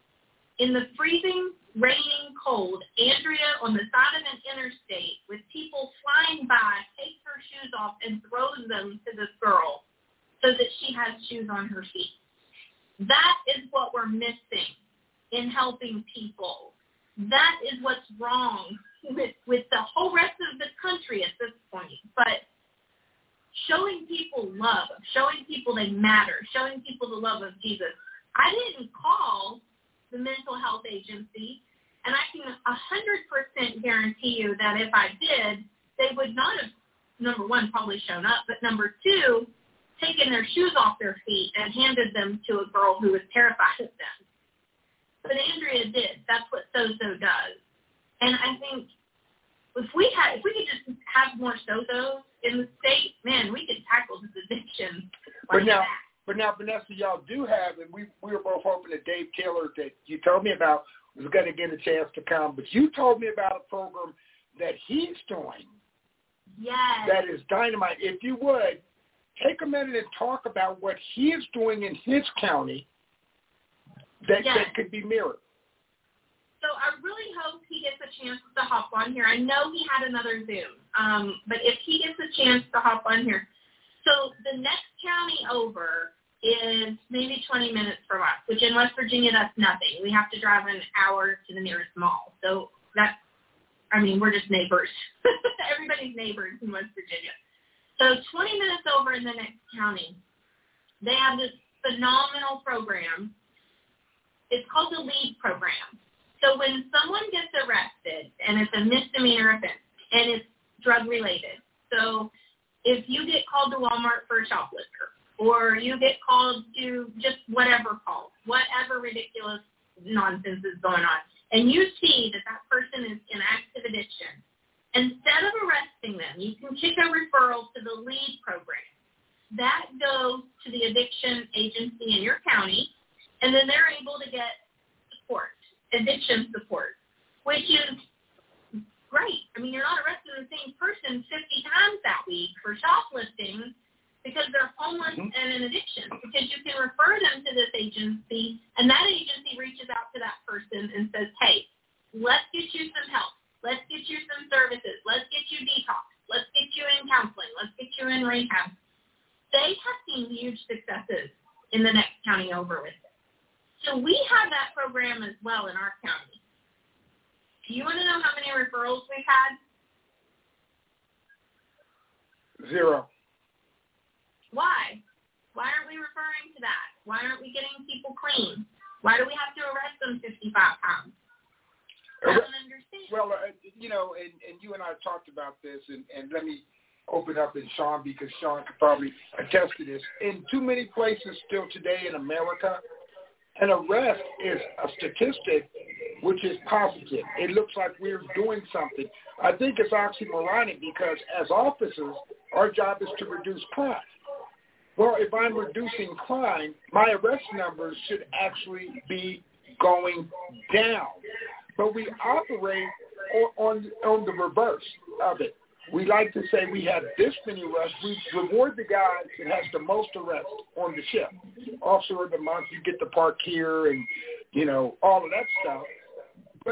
In the freezing, raining cold, Andrea on the side of an interstate with people flying by takes her shoes off and throws them to this girl so that she has shoes on her feet. That is what we're missing in helping people. That is what's wrong with, with the whole rest of the country at this point. But showing people love, showing people they matter, showing people the love of Jesus. I didn't call the mental health agency, and I can one hundred percent guarantee you that if I did, they would not have, number one, probably shown up, but number two, taken their shoes off their feet and handed them to a girl who was terrified of them. But Andrea did. That's what Sozo does. And I think if we had, if we could just have more Sozos in the state, man, we could tackle this addiction like but now, that. But now, Vanessa, y'all do have, and we we were both hoping that Dave Taylor, that you told me about, was going to get a chance to come. But you told me about a program that he's doing. Yes. That is dynamite. If you would, take a minute and talk about what he is doing in his county that, yes. that could be mirrored. So I really hope he gets a chance to hop on here. I know he had another Zoom, um, but if he gets a chance to hop on here. So the next county over is maybe twenty minutes from us, which in West Virginia, that's nothing. We have to drive an hour to the nearest mall. So that's, I mean, we're just neighbors. Everybody's neighbors in West Virginia. So twenty minutes over in the next county, they have this phenomenal program. It's called the LEAD program. So when someone gets arrested, and it's a misdemeanor offense, and it's drug-related, so if you get called to Walmart for a shoplifter, or you get called to just whatever call, whatever ridiculous nonsense is going on, and you see that that person is in active addiction, instead of arresting them, you can kick a referral to the LEAD program. That goes to the addiction agency in your county, and then they're able to get support, addiction support, which is great. I mean, you're not arresting the same person fifty times that week for shoplifting, because they're homeless Mm-hmm. and in addiction, because you can refer them to this agency, and that agency reaches out to that person and says, hey, let's get you some help. Let's get you some services. Let's get you detox. Let's get you in counseling. Let's get you in rehab. They have seen huge successes in the next county over with it. So we have that program as well in our county. Do you want to know how many referrals we've had? Zero. Why? Why aren't we referring to that? Why aren't we getting people clean? Why do we have to arrest them fifty-five pounds? I don't understand. Well, uh, you know, and, and you and I talked about this, and, and let me open up in Sean, because Sean could probably attest to this. In too many places still today in America, an arrest is a statistic which is positive. It looks like we're doing something. I think it's oxymoronic, because as officers, our job is to reduce crime. Well, if I'm reducing crime, my arrest numbers should actually be going down. But we operate on, on the reverse of it. We like to say we have this many arrests. We reward the guy that has the most arrests on the ship. Officer of the month, you get to park here and, you know, all of that stuff. But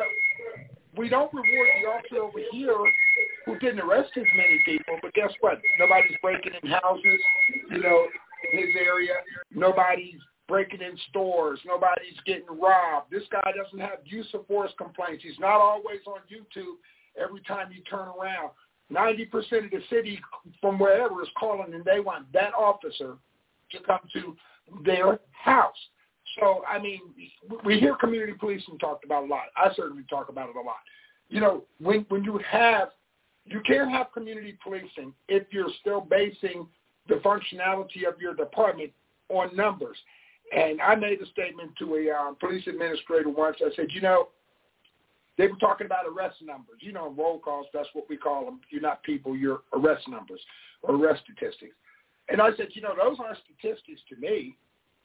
we don't reward the officer over here who didn't arrest as many people. But guess what? Nobody's breaking in houses, you know, in his area. Nobody's breaking in stores. Nobody's getting robbed. This guy doesn't have use of force complaints. He's not always on YouTube every time you turn around. ninety percent of the city from wherever is calling, and they want that officer to come to their house. So, I mean, we hear community policing talked about a lot. I certainly talk about it a lot. You know, when, when you have, you can't have community policing if you're still basing the functionality of your department on numbers. And I made a statement to a um, police administrator once. I said, you know, they were talking about arrest numbers. You know, roll calls, that's what we call them. You're not people, you're arrest numbers or arrest statistics. And I said, you know, those aren't statistics to me.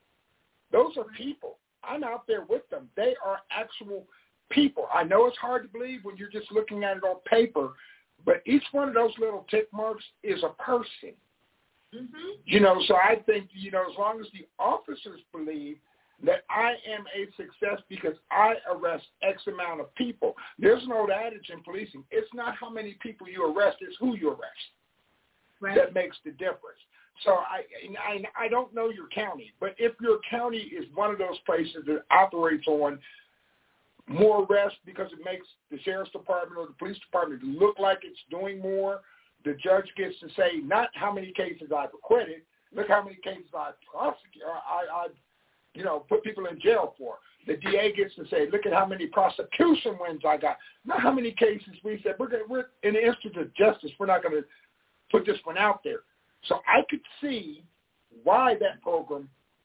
Those are people. I'm out there with them. They are actual people. I know it's hard to believe when you're just looking at it on paper, but each one of those little tick marks is a person. Mm-hmm. You know, so I think, you know, as long as the officers believe that I am a success because I arrest X amount of people. There's an old adage in policing. It's not how many people you arrest, it's who you arrest. Right. That makes the difference. So I, I I don't know your county, but if your county is one of those places that operates on more arrests because it makes the sheriff's department or the police department look like it's doing more, the judge gets to say not how many cases I've acquitted, look how many cases I've prosecuted, I, I, you know, put people in jail for. The D A gets to say, look at how many prosecution wins I got, not how many cases we said, we're, gonna, we're in the interest of justice, we're not going to put this one out there. So I could see why that program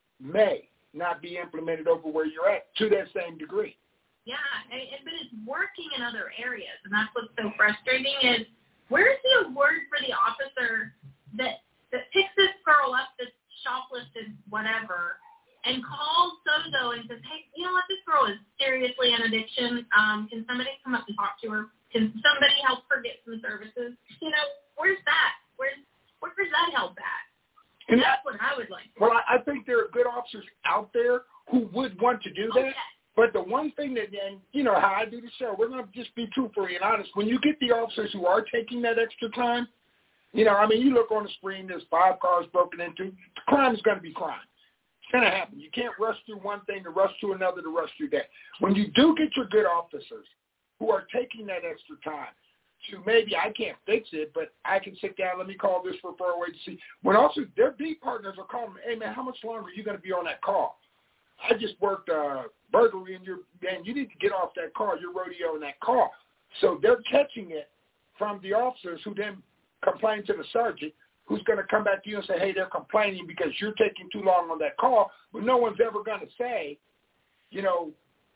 may not be implemented over where you're at to that same degree. Yeah, and, but it's working in other areas, and that's what's so frustrating is where's the award for the officer that, that picks this girl up that's shoplifted, whatever, and calls so-so and says, hey, you know what, this girl is seriously in addiction. Um, can somebody come up and talk to her? Can somebody help her get some services? You know, where's that? Where's Where's that help at? And that's what I would like. Well, I, I think there are good officers out there who would want to do that. Okay. But the one thing that, and you know how I do the show, we're going to just be truthful and honest. When you get the officers who are taking that extra time, you know, I mean, you look on the screen, there's five cars broken into. Crime is going to be crime. It's going to happen. You can't rush through one thing to rush to another to rush through that. When you do get your good officers who are taking that extra time, to maybe I can't fix it, but I can sit down, let me call this referral agency. When also their beat partners are calling me, hey, man, how much longer are you going to be on that call? I just worked uh, burglary, and you're, man, you need to get off that car. You're rodeoing that car. So they're catching it from the officers who then complain to the sergeant, who's going to come back to you and say, hey, they're complaining because you're taking too long on that call. But no one's ever going to say, you know,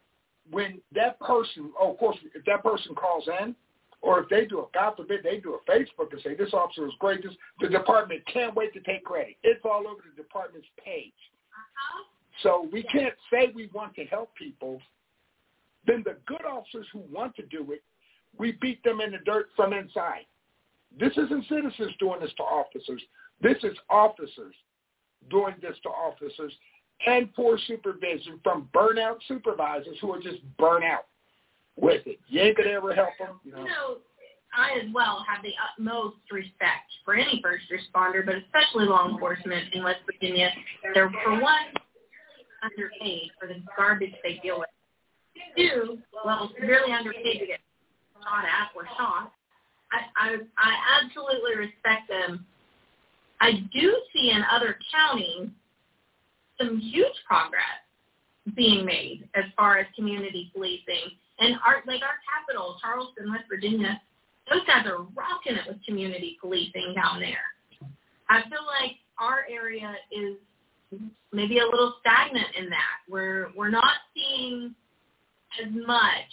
when that person, oh, of course, if that person calls in, or if they do a, God forbid, they do a Facebook and say, this officer is great, this, the department can't wait to take credit. It's all over the department's page. Uh-huh. So we can't say we want to help people. Then the good officers who want to do it, we beat them in the dirt from inside. This isn't citizens doing this to officers. This is officers doing this to officers and poor supervision from burnout supervisors who are just burnt out with it. You ain't going to ever help them. You know? you know, I as well have the utmost respect for any first responder, but especially law enforcement in West Virginia. They're, for one, underpaid for the garbage they deal with. Two, well, severely underpaid to get shot at or shot. I, I, I absolutely respect them. I do see in other counties some huge progress being made as far as community policing. And our, like our capital, Charleston, West Virginia, those guys are rocking it with community policing down there. I feel like our area is maybe a little stagnant in that. We're, we're not seeing as much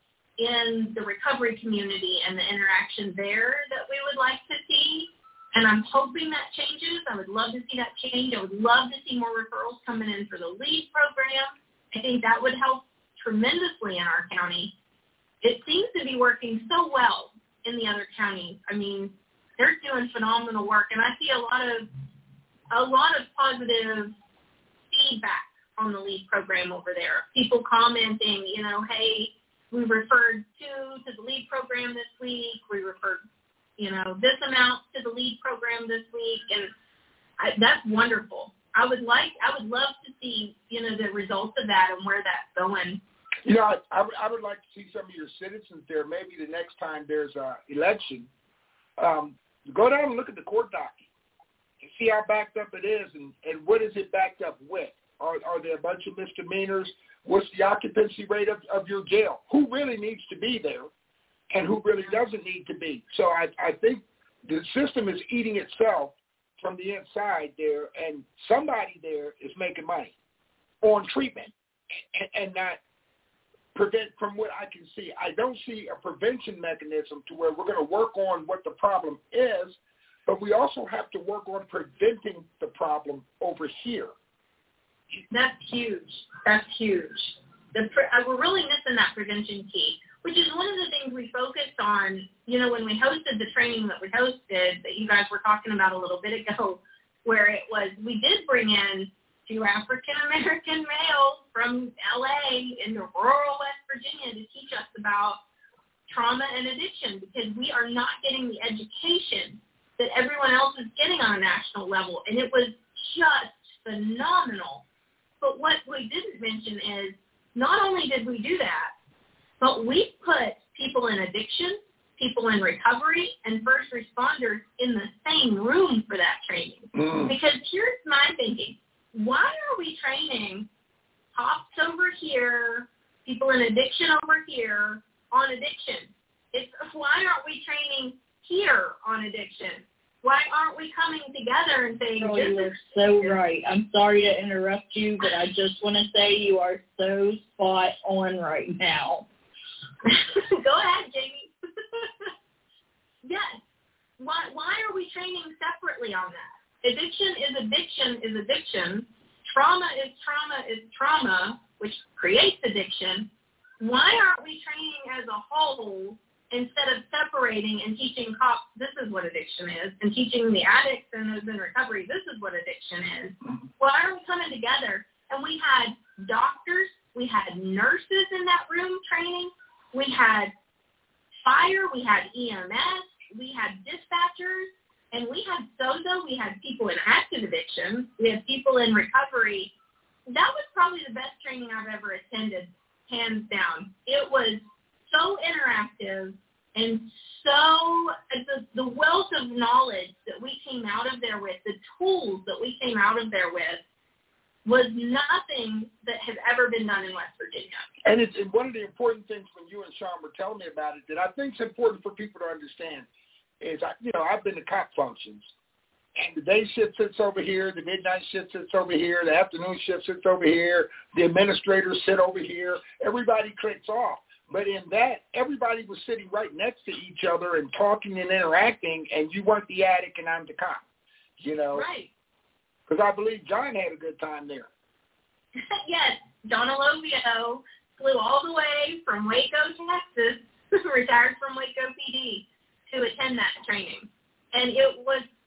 in the recovery community and the interaction there that we would like to see. And I'm hoping that changes. I would love to see that change. I would love to see more referrals coming in for the LEAD program. I think that would help tremendously in our county. It seems to be working so well in the other counties. I mean, they're doing phenomenal work, and I see a lot of a lot of positive feedback on the LEAD program over there. People commenting, you know, hey, we referred two to the LEAD program this week. We referred, you know, this amount to the LEAD program this week, and I, that's wonderful. I would like, I would love to see, you know, the results of that and where that's going. You know, I, I, would, I would like to see some of your citizens there. Maybe the next time there's an election, um, go down and look at the court docket and see how backed up it is, and, and what is it backed up with? Are, are there a bunch of misdemeanors? What's the occupancy rate of, of your jail? Who really needs to be there and who really doesn't need to be? So I, I think the system is eating itself from the inside there, and somebody there is making money on treatment and, and not prevent. From what I can see, I don't see a prevention mechanism to where we're going to work on what the problem is, but we also have to work on preventing the problem over here. That's huge. That's huge. The pre- uh, we're really missing that prevention key, which is one of the things we focused on, you know, when we hosted the training that we hosted that you guys were talking about a little bit ago, where it was, we did bring in two African-American males from L A into rural West Virginia to teach us about trauma and addiction, because we are not getting the education that everyone else is getting on a national level. And it was just phenomenal. But what we didn't mention is not only did we do that, but we put people in addiction, people in recovery, and first responders in the same room for that training. Mm. Because here's my thinking. Why are we training cops over here, people in addiction over here on addiction? It's, why aren't we training here on addiction? Why aren't we coming together and saying, oh, this you is are so right. I'm sorry to interrupt you, but I just want to say you are so spot on right now. Go ahead, Jamie. Yes. Why, why are we training separately on that? Addiction is addiction is addiction. Trauma is trauma is trauma, which creates addiction. Why aren't we training as a whole instead of separating and teaching cops this is what addiction is, and teaching the addicts and those in recovery this is what addiction is? Why aren't we coming together? And we had doctors, we had nurses in that room training, we had fire, we had E M S, we had dispatchers, and we had S O Z A, we had people in active addiction, we had people in recovery. That was probably the best training I've ever attended, hands down. It was so interactive, and so the, the wealth of knowledge that we came out of there with, the tools that we came out of there with, was nothing that has ever been done in West Virginia. And it's and one of the important things when you and Sean were telling me about it that I think is important for people to understand is, I, you know, I've been to cop functions, and the day shift sits over here, the midnight shift sits over here, the afternoon shift sits over here, the administrators sit over here, everybody clicks off. But in that, everybody was sitting right next to each other and talking and interacting, and you weren't the addict and I'm the cop, you know. Right. Because I believe John had a good time there. Yes, John Alovio flew all the way from Waco, Texas, retired from Waco P D, to attend that training. And it was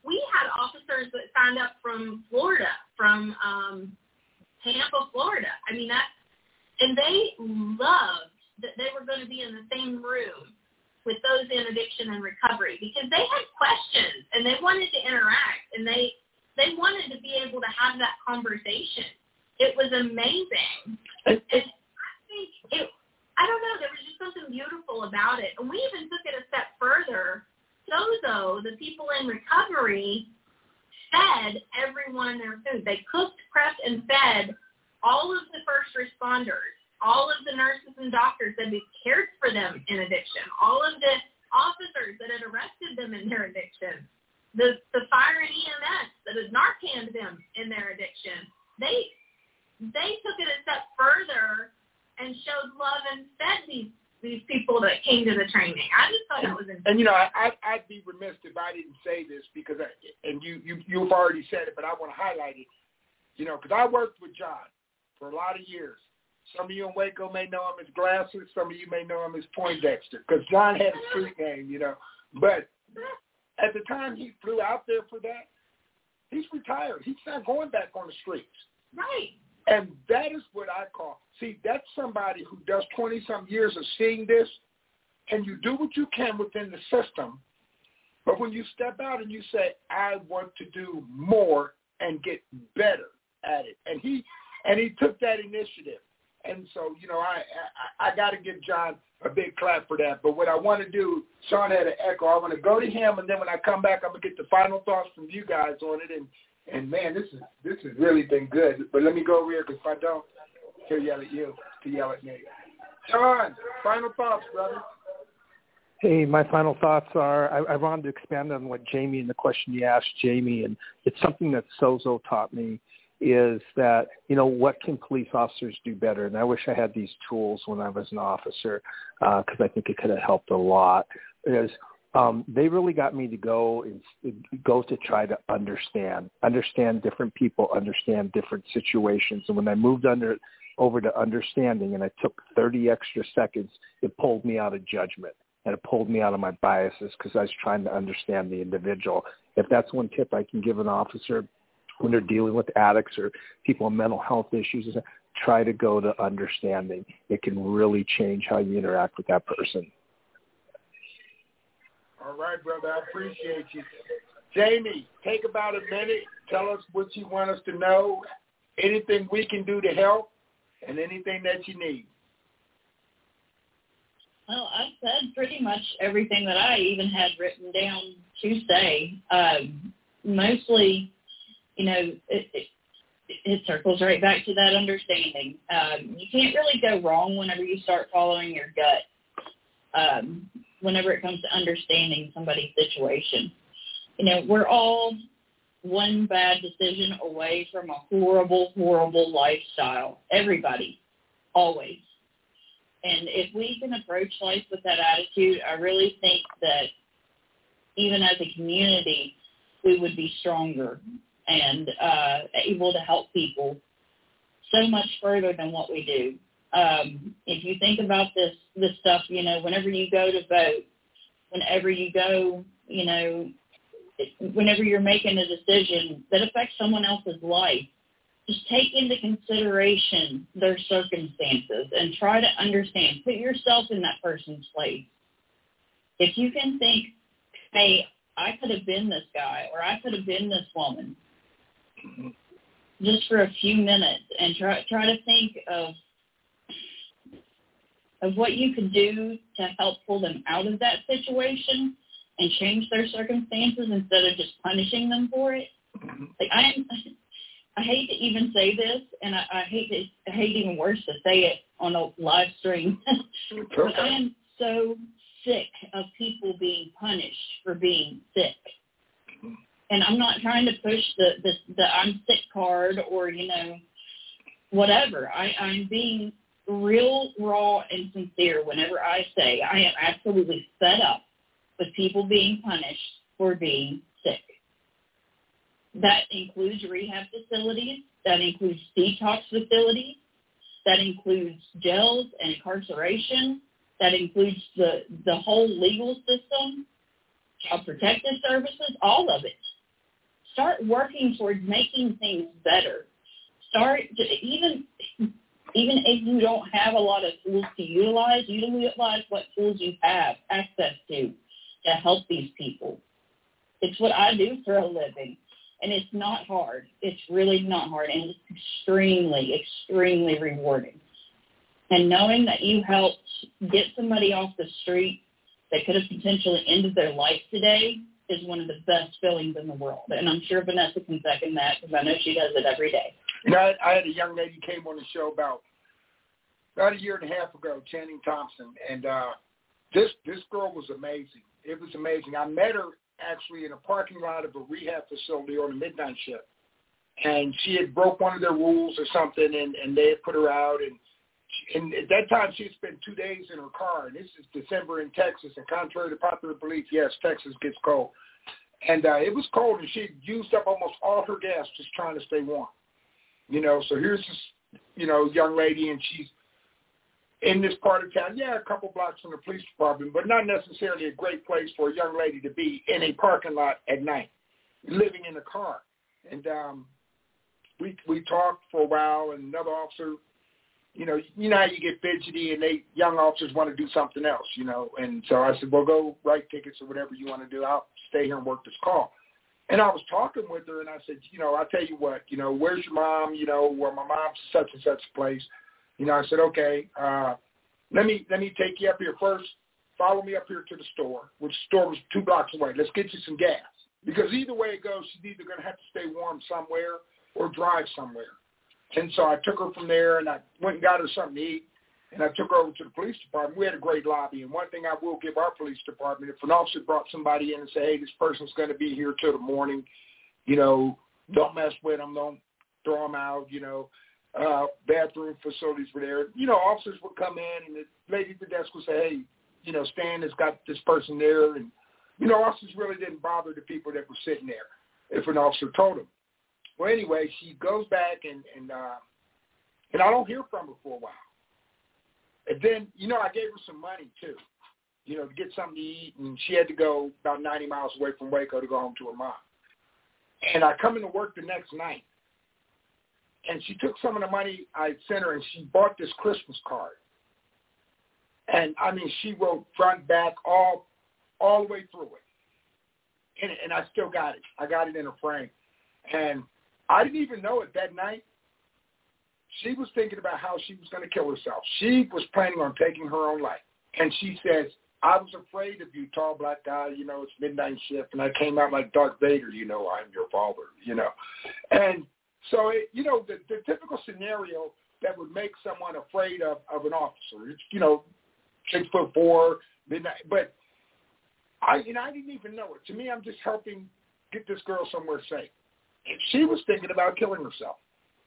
we had officers that signed up from Florida, from um, Tampa, Florida. I mean, that, and they loved that they were going to be in the same room with those in addiction and recovery because they had questions and they wanted to interact and they they wanted to be able to have that conversation. It was amazing. And I think it, I don't know, there was just something beautiful about it. And we even took it a step further. Sozo, the people in recovery, fed everyone their food. They cooked, prepped, and fed all of the first responders, all of the nurses and doctors that had cared for them in addiction, all of the officers that had arrested them in their addiction, the, the fire and E M S that had Narcaned them in their addiction. They they took it a step further and showed love and fed these, these people that came to the training. I just thought that was interesting. And, you know, I, I'd, I'd be remiss if I didn't say this because, I, and you, you, you've already said it, but I want to highlight it, you know, because I worked with John for a lot of years. Some of you in Waco may know him as Glasses. Some of you may know him as Poindexter because John had a street name, you know. But at the time he flew out there for that, he's retired. He's not going back on the streets. Right. And that is what I call, see, that's somebody who does twenty-some years of seeing this, and you do what you can within the system. But when you step out and you say, I want to do more and get better at it. And he and he took that initiative. And so, you know, I I, I got to give John a big clap for that. But what I want to do, Sean had an echo. I want to go to him, and then when I come back, I'm going to get the final thoughts from you guys on it. And, and man, this is this has really been good. But let me go over here because if I don't, he'll yell at you to yell at me. Sean, final thoughts, brother. Hey, my final thoughts are I, I wanted to expand on what Jamie and the question you asked Jamie, and it's something that Sozo taught me. Is that, you know, what can police officers do better? And I wish I had these tools when I was an officer because uh, I think it could have helped a lot. Is um, they really got me to go and go to try to understand, understand different people, understand different situations. And when I moved under over to understanding and I took thirty extra seconds, it pulled me out of judgment and it pulled me out of my biases because I was trying to understand the individual. If that's one tip I can give an officer when they're dealing with addicts or people with mental health issues, try to go to understanding. It can really change how you interact with that person. All right, brother. I appreciate you. Jamie, take about a minute. Tell us what you want us to know, anything we can do to help, and anything that you need. Well, I've said pretty much everything that I even had written down to say. Um, mostly, you know, it, it, it circles right back to that understanding. Um, you can't really go wrong whenever you start following your gut, um, whenever it comes to understanding somebody's situation. You know, we're all one bad decision away from a horrible, horrible lifestyle. Everybody, always. And if we can approach life with that attitude, I really think that even as a community, we would be stronger and uh, able to help people so much further than what we do. Um, if you think about this, this stuff, you know, whenever you go to vote, whenever you go, you know, whenever you're making a decision that affects someone else's life, just take into consideration their circumstances and try to understand. Put yourself in that person's place. If you can think, hey, I could have been this guy or I could have been this woman, just for a few minutes, and try try to think of of what you could do to help pull them out of that situation and change their circumstances instead of just punishing them for it. Like I am, I hate to even say this, and I, I hate to, I hate even worse to say it on a live stream, but I am so sick of people being punished for being sick. And I'm not trying to push the, the, the I'm sick card or, you know, whatever. I, I'm being real, raw, and sincere whenever I say I am absolutely fed up with people being punished for being sick. That includes rehab facilities. That includes detox facilities. That includes jails and incarceration. That includes the, the whole legal system, child protective services, all of it. start working towards making things better. Start to, even even if you don't have a lot of tools to utilize, utilize what tools you have access to to help these people. It's what I do for a living, and it's not hard. It's really not hard, and it's extremely, extremely rewarding. And knowing that you helped get somebody off the street that could have potentially ended their life today is one of the best feelings in the world. And I'm sure Vanessa can second that because I know she does it every day. You know, I, I had a young lady came on the show about about a year and a half ago, Channing Thompson, and uh, this this girl was amazing. It was amazing. I met her actually in a parking lot of a rehab facility on a midnight shift, and she had broke one of their rules or something, and, and they had put her out. And, and at that time, she had spent two days in her car, and this is December in Texas, and contrary to popular belief, yes, Texas gets cold. And uh, it was cold, and she had used up almost all her gas just trying to stay warm. You know, so here's this, you know, young lady, and she's in this part of town, yeah, a couple blocks from the police department, but not necessarily a great place for a young lady to be in a parking lot at night, living in a car. And um, we we talked for a while, and another officer, you know, you know how you get fidgety, and they young officers want to do something else, you know. And so I said, well, go write tickets or whatever you want to do. I'll stay here and work this call. And I was talking with her, and I said, you know, I'll tell you what, you know, where's your mom? You know, well, my mom's such and such place. You know, I said, okay, uh, let me let me take you up here first. Follow me up here to the store, which the store was two blocks away. Let's get you some gas. Because either way it goes, she's either going to have to stay warm somewhere or drive somewhere. And so I took her from there, and I went and got her something to eat, and I took her over to the police department. We had a great lobby, and one thing I will give our police department, if an officer brought somebody in and said, hey, this person's going to be here till the morning, you know, don't mess with them, don't throw them out, you know. Uh, bathroom facilities were there. You know, officers would come in, and the lady at the desk would say, hey, you know, Stan has got this person there. And, you know, officers really didn't bother the people that were sitting there if an officer told them. Well, anyway, she goes back, and, and, uh, and I don't hear from her for a while. And then, you know, I gave her some money, too, you know, to get something to eat. And she had to go about ninety miles away from Waco to go home to her mom. And I come into work the next night. And she took some of the money I sent her, and she bought this Christmas card. And, I mean, she wrote front, back, all all the way through it. And, and I still got it. I got it in a frame. And I didn't even know it that night. She was thinking about how she was going to kill herself. She was planning on taking her own life. And she says, I was afraid of you, tall black guy. You know, it's midnight shift. And I came out like Darth Vader. You know, I'm your father, you know. And so, it, you know, the, the typical scenario that would make someone afraid of, of an officer, it's, you know, six foot four, midnight. But, I, you know, I didn't even know it. To me, I'm just helping get this girl somewhere safe. And she was thinking about killing herself.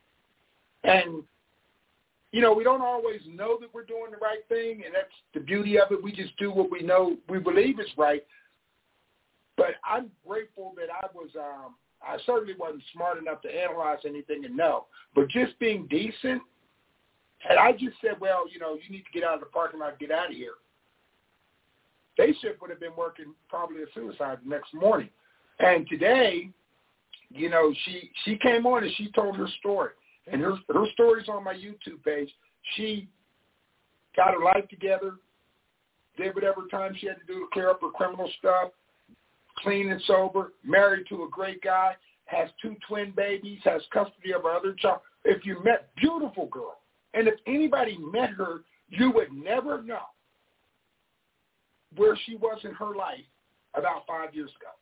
And, you know, we don't always know that we're doing the right thing, and that's the beauty of it. We just do what we know we believe is right. But I'm grateful that I was um, – I certainly wasn't smart enough to analyze anything and know. But just being decent, and I just said, well, you know, you need to get out of the parking lot, get out of here. Day shift would have been working probably a suicide the next morning. And today, you know, she she came on and she told her story. And her, her story's on my YouTube page. She got her life together, did whatever time she had to do to clear up her criminal stuff, clean and sober, married to a great guy, has two twin babies, has custody of her other child. If you met, beautiful girl. And if anybody met her, you would never know where she was in her life about five years ago.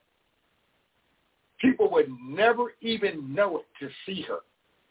People would never even know it to see her.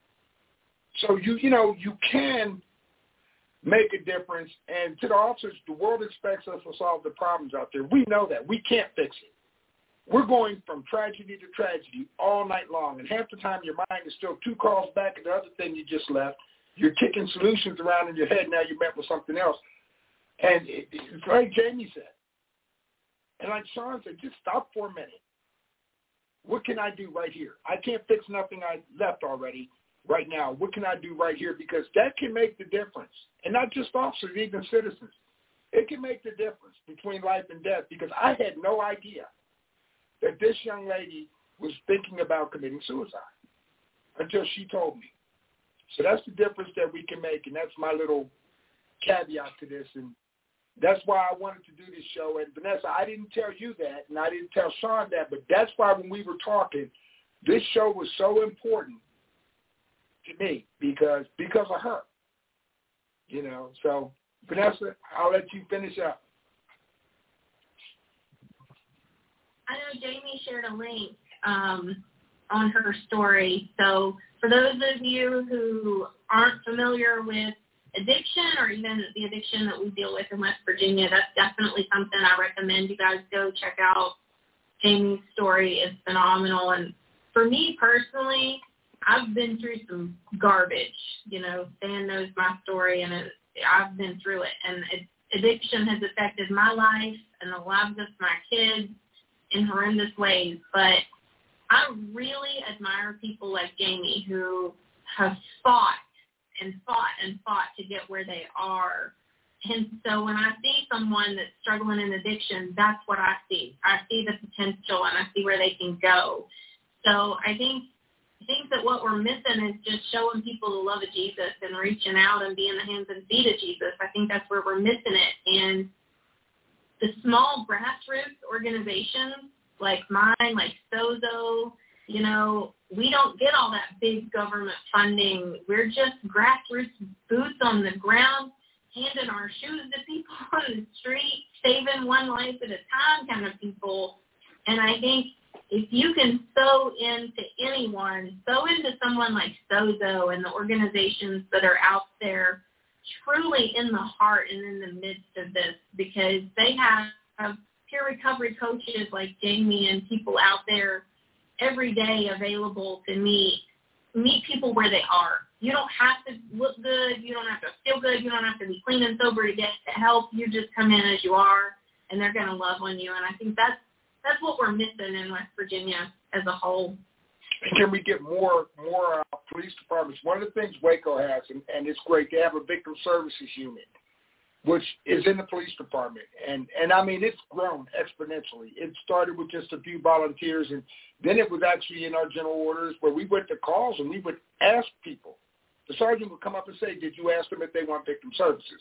So, you you know, you can make a difference. And to the officers, the world expects us to solve the problems out there. We know that. We can't fix it. We're going from tragedy to tragedy all night long, and half the time your mind is still two calls back at the other thing you just left. You're kicking solutions around in your head. Now you met with something else. And it, it's like Jamie said, and like Sean said, just stop for a minute. What can I do right here? I can't fix nothing I left already right now. What can I do right here? Because that can make the difference. And not just officers, even citizens. It can make the difference between life and death, because I had no idea that this young lady was thinking about committing suicide until she told me. So that's the difference that we can make, and that's my little caveat to this. And that's why I wanted to do this show. And, Vanessa, I didn't tell you that, and I didn't tell Sean that, but that's why when we were talking, this show was so important to me because because of her. You know, so, Vanessa, I'll let you finish up. I know Jamie shared a link um, on her story. So for those of you who aren't familiar with addiction or even the addiction that we deal with in West Virginia, that's definitely something I recommend you guys go check out. Jamie's story is phenomenal. And for me personally, I've been through some garbage. You know, Stan knows my story, and it, I've been through it. And it, addiction has affected my life and the lives of my kids in horrendous ways. But I really admire people like Jamie who have fought and fought and fought to get where they are. And so when I see someone that's struggling in addiction, that's what I see. I see the potential, and I see where they can go. So I think I think that what we're missing is just showing people the love of Jesus and reaching out and being the hands and feet of Jesus. I think that's where we're missing it. And the small grassroots organizations like mine, like Sozo, you know, we don't get all that big government funding. We're just grassroots, boots on the ground, handing our shoes to people on the street, saving one life at a time kind of people. And I think if you can sow into anyone, sow into someone like Sozo and the organizations that are out there truly in the heart and in the midst of this, because they have, have peer recovery coaches like Jamie and people out there every day available to meet, meet people where they are. You don't have to look good. You don't have to feel good. You don't have to be clean and sober to get help. You just come in as you are, and they're going to love on you. And I think that's That's what we're missing in West Virginia as a whole. And can we get more more uh, police departments? One of the things Waco has, and, and it's great, they have a victim services unit, which is in the police department. And, and I mean, it's grown exponentially. It started with just a few volunteers, and then it was actually in our general orders where we went to calls and we would ask people. The sergeant would come up and say, did you ask them if they want victim services?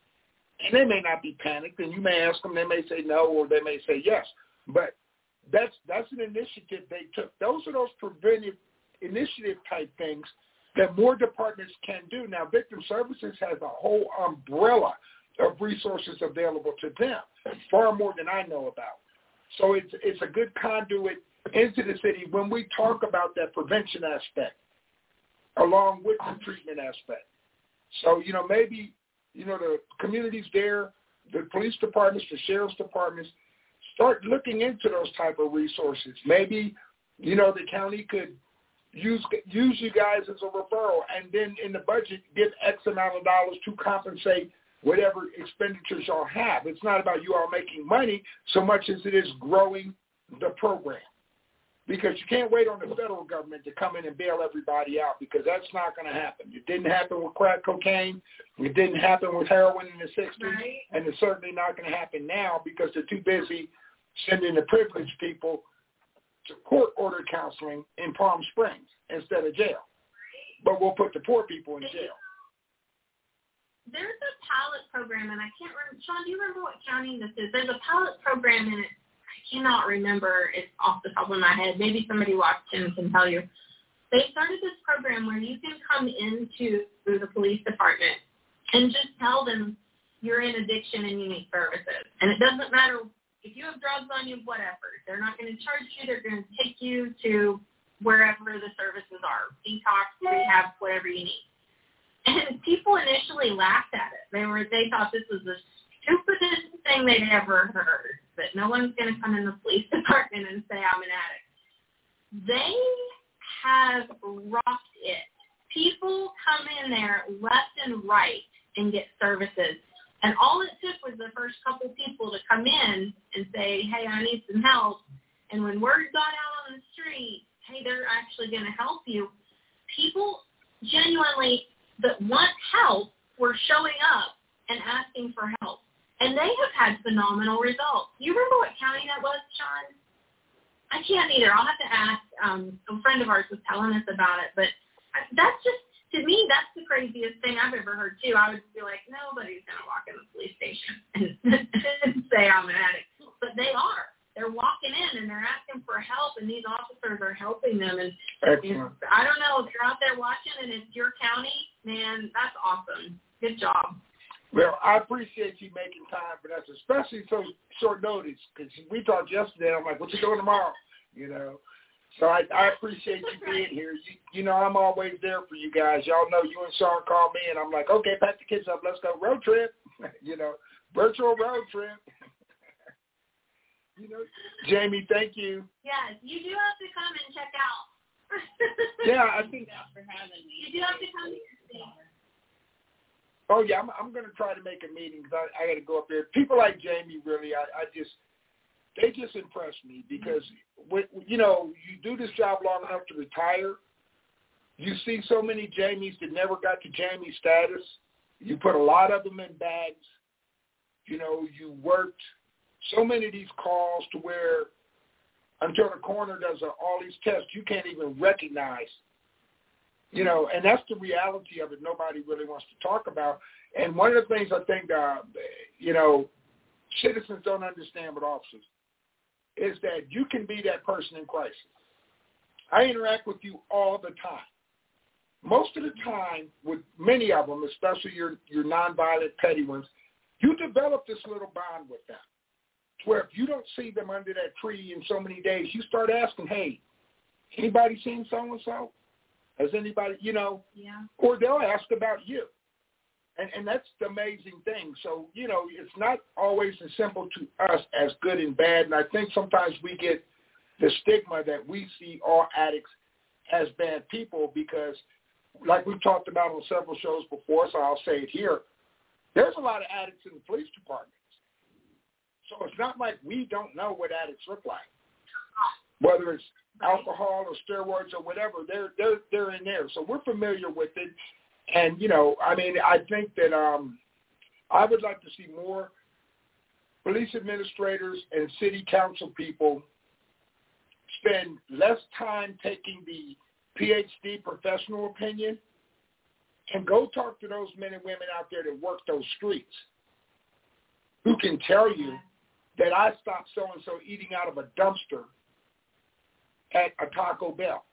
And they may not be panicked, and you may ask them, they may say no, or they may say yes. But that's that's an initiative they took. Those are those preventive initiative type things that more departments can do. Now, Victim Services has a whole umbrella of resources available to them, far more than I know about. So it's it's a good conduit into the city when we talk about that prevention aspect along with the treatment aspect. So, you know, maybe, you know, the communities there, the police departments, the sheriff's departments, start looking into those type of resources. Maybe, you know, the county could use use you guys as a referral, and then in the budget give X amount of dollars to compensate whatever expenditures y'all have. It's not about you all making money so much as it is growing the program. Because you can't wait on the federal government to come in and bail everybody out, because that's not going to happen. It didn't happen with crack cocaine. It didn't happen with heroin in the sixties. Right. And it's certainly not going to happen now because they're too busy sending the privileged people to court-ordered counseling in Palm Springs instead of jail. But we'll put the poor people in jail. There's a pilot program, and I can't remember. Sean, do you remember what county this is? There's a pilot program, and it, I cannot remember it off the top of my head. Maybe somebody watching can tell you. They started this program where you can come into the police department and just tell them you're in addiction and you need services. And it doesn't matter if you have drugs on you, whatever. They're not going to charge you. They're going to take you to wherever the services are, detox, rehab, whatever you need. And people initially laughed at it. They were they thought this was the stupidest thing they'd ever heard, that no one's going to come in the police department and say I'm an addict. They have rocked it. People come in there left and right and get services. And all it took was the first couple people to come in and say, hey, I need some help. And when word got out on the street, hey, they're actually going to help you, people genuinely that want help were showing up and asking for help. And they have had phenomenal results. Do you remember what county that was, Sean? I can't either. I'll have to ask. Um, a friend of ours was telling us about it, but that's just, to me, that's the craziest thing I've ever heard, too. I would be like, nobody's going to walk in the police station and say I'm an addict. But they are. They're walking in, and they're asking for help, and these officers are helping them. And Excellent. I don't know, if you're out there watching and it's your county, man, that's awesome. Good job. Well, I appreciate you making time for that, especially so short notice, because we talked yesterday. I'm like, what you doing tomorrow? You know. So I, I appreciate you being here. You, you know, I'm always there for you guys. Y'all know you and Sean call me, and I'm like, okay, pack the kids up. Let's go road trip. You know, virtual road trip. You know, Jamie, thank you. Yes, you do have to come and check out. Yeah, I think. for having me. You do have to come. Oh yeah, I'm, I'm going to try to make a meeting because I, I got to go up there. People like Jamie, really, I, I just, they just impress me because when, you know, you do this job long enough to retire. You see so many Jamies that never got to Jamie status. You put a lot of them in bags. You know, you worked so many of these calls to where until the coroner does a, all these tests, you can't even recognize, you know, and that's the reality of it. Nobody really wants to talk about. And one of the things I think, uh, you know, citizens don't understand with officers is that you can be that person in crisis. I interact with you all the time. Most of the time, with many of them, especially your, your nonviolent petty ones, you develop this little bond with them. Where if you don't see them under that tree in so many days, you start asking, hey, anybody seen so-and-so? Has anybody, you know? Yeah. Or they'll ask about you. And, and that's the amazing thing. So, you know, it's not always as simple to us as good and bad. And I think sometimes we get the stigma that we see all addicts as bad people because, like we've talked about on several shows before, so I'll say it here, there's a lot of addicts in the police department. So it's not like we don't know what addicts look like. Whether it's alcohol or steroids or whatever, they're they're they're in there. So we're familiar with it. And, you know, I mean, I think that um, I would like to see more police administrators and city council people spend less time taking the P H D professional opinion and go talk to those men and women out there that work those streets who can tell you that I stopped so-and-so eating out of a dumpster at a Taco Bell.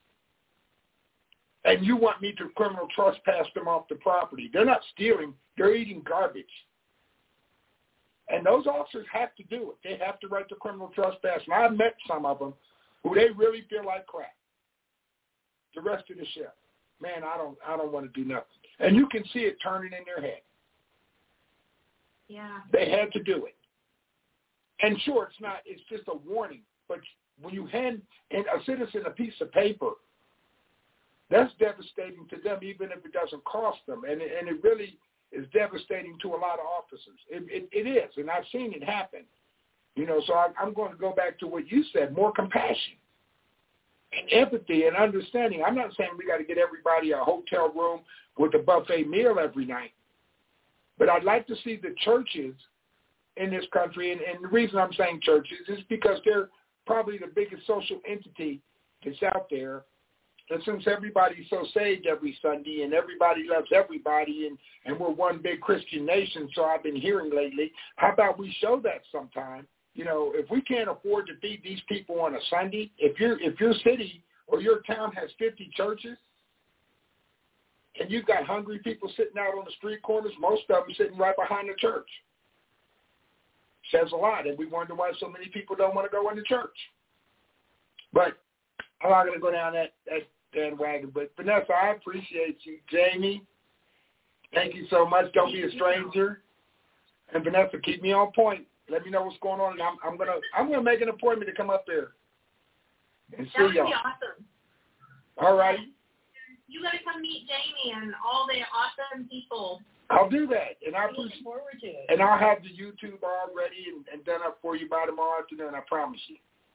And you want me to criminal trespass them off the property. They're not stealing. They're eating garbage. And those officers have to do it. They have to write the criminal trespass. And I've met some of them who they really feel like crap. The rest of the shift, man, I don't I don't want to do nothing. And you can see it turning in their head. Yeah. They had to do it. And sure, it's not, it's just a warning. But when you hand a citizen a piece of paper, that's devastating to them, even if it doesn't cost them. And it, and it really is devastating to a lot of officers. It, it, it is, and I've seen it happen. You know, so I, I'm going to go back to what you said, more compassion and empathy and understanding. I'm not saying we got to get everybody a hotel room with a buffet meal every night. But I'd like to see the churches in this country, and, and the reason I'm saying churches is because they're probably the biggest social entity that's out there. And since everybody's so saved every Sunday and everybody loves everybody and, and we're one big Christian nation, so I've been hearing lately, how about we show that sometime? You know, if we can't afford to feed these people on a Sunday, if your if your city or your town has fifty churches and you've got hungry people sitting out on the street corners, most of them sitting right behind the church. Says a lot, and we wonder why so many people don't want to go into church. But I'm not going to go down that, that bandwagon. But, Vanessa, I appreciate you. Jamie, thank you so much. Don't be a stranger. And, Vanessa, keep me on point. Let me know what's going on, and I'm, I'm going to I'm gonna make an appointment to come up there and see That would y'all. be awesome. All right. You got to come meet Jamie and all the awesome people. I'll do that, and I appreciate Looking forward to it. And I'll have the YouTube all ready and, and done up for you by tomorrow afternoon, I promise you.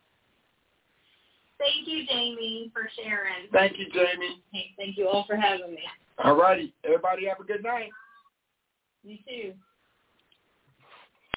Thank you, Jamie, for sharing. Thank you, Jamie. Hey, thank you all for having me. All righty. Everybody have a good night. You too.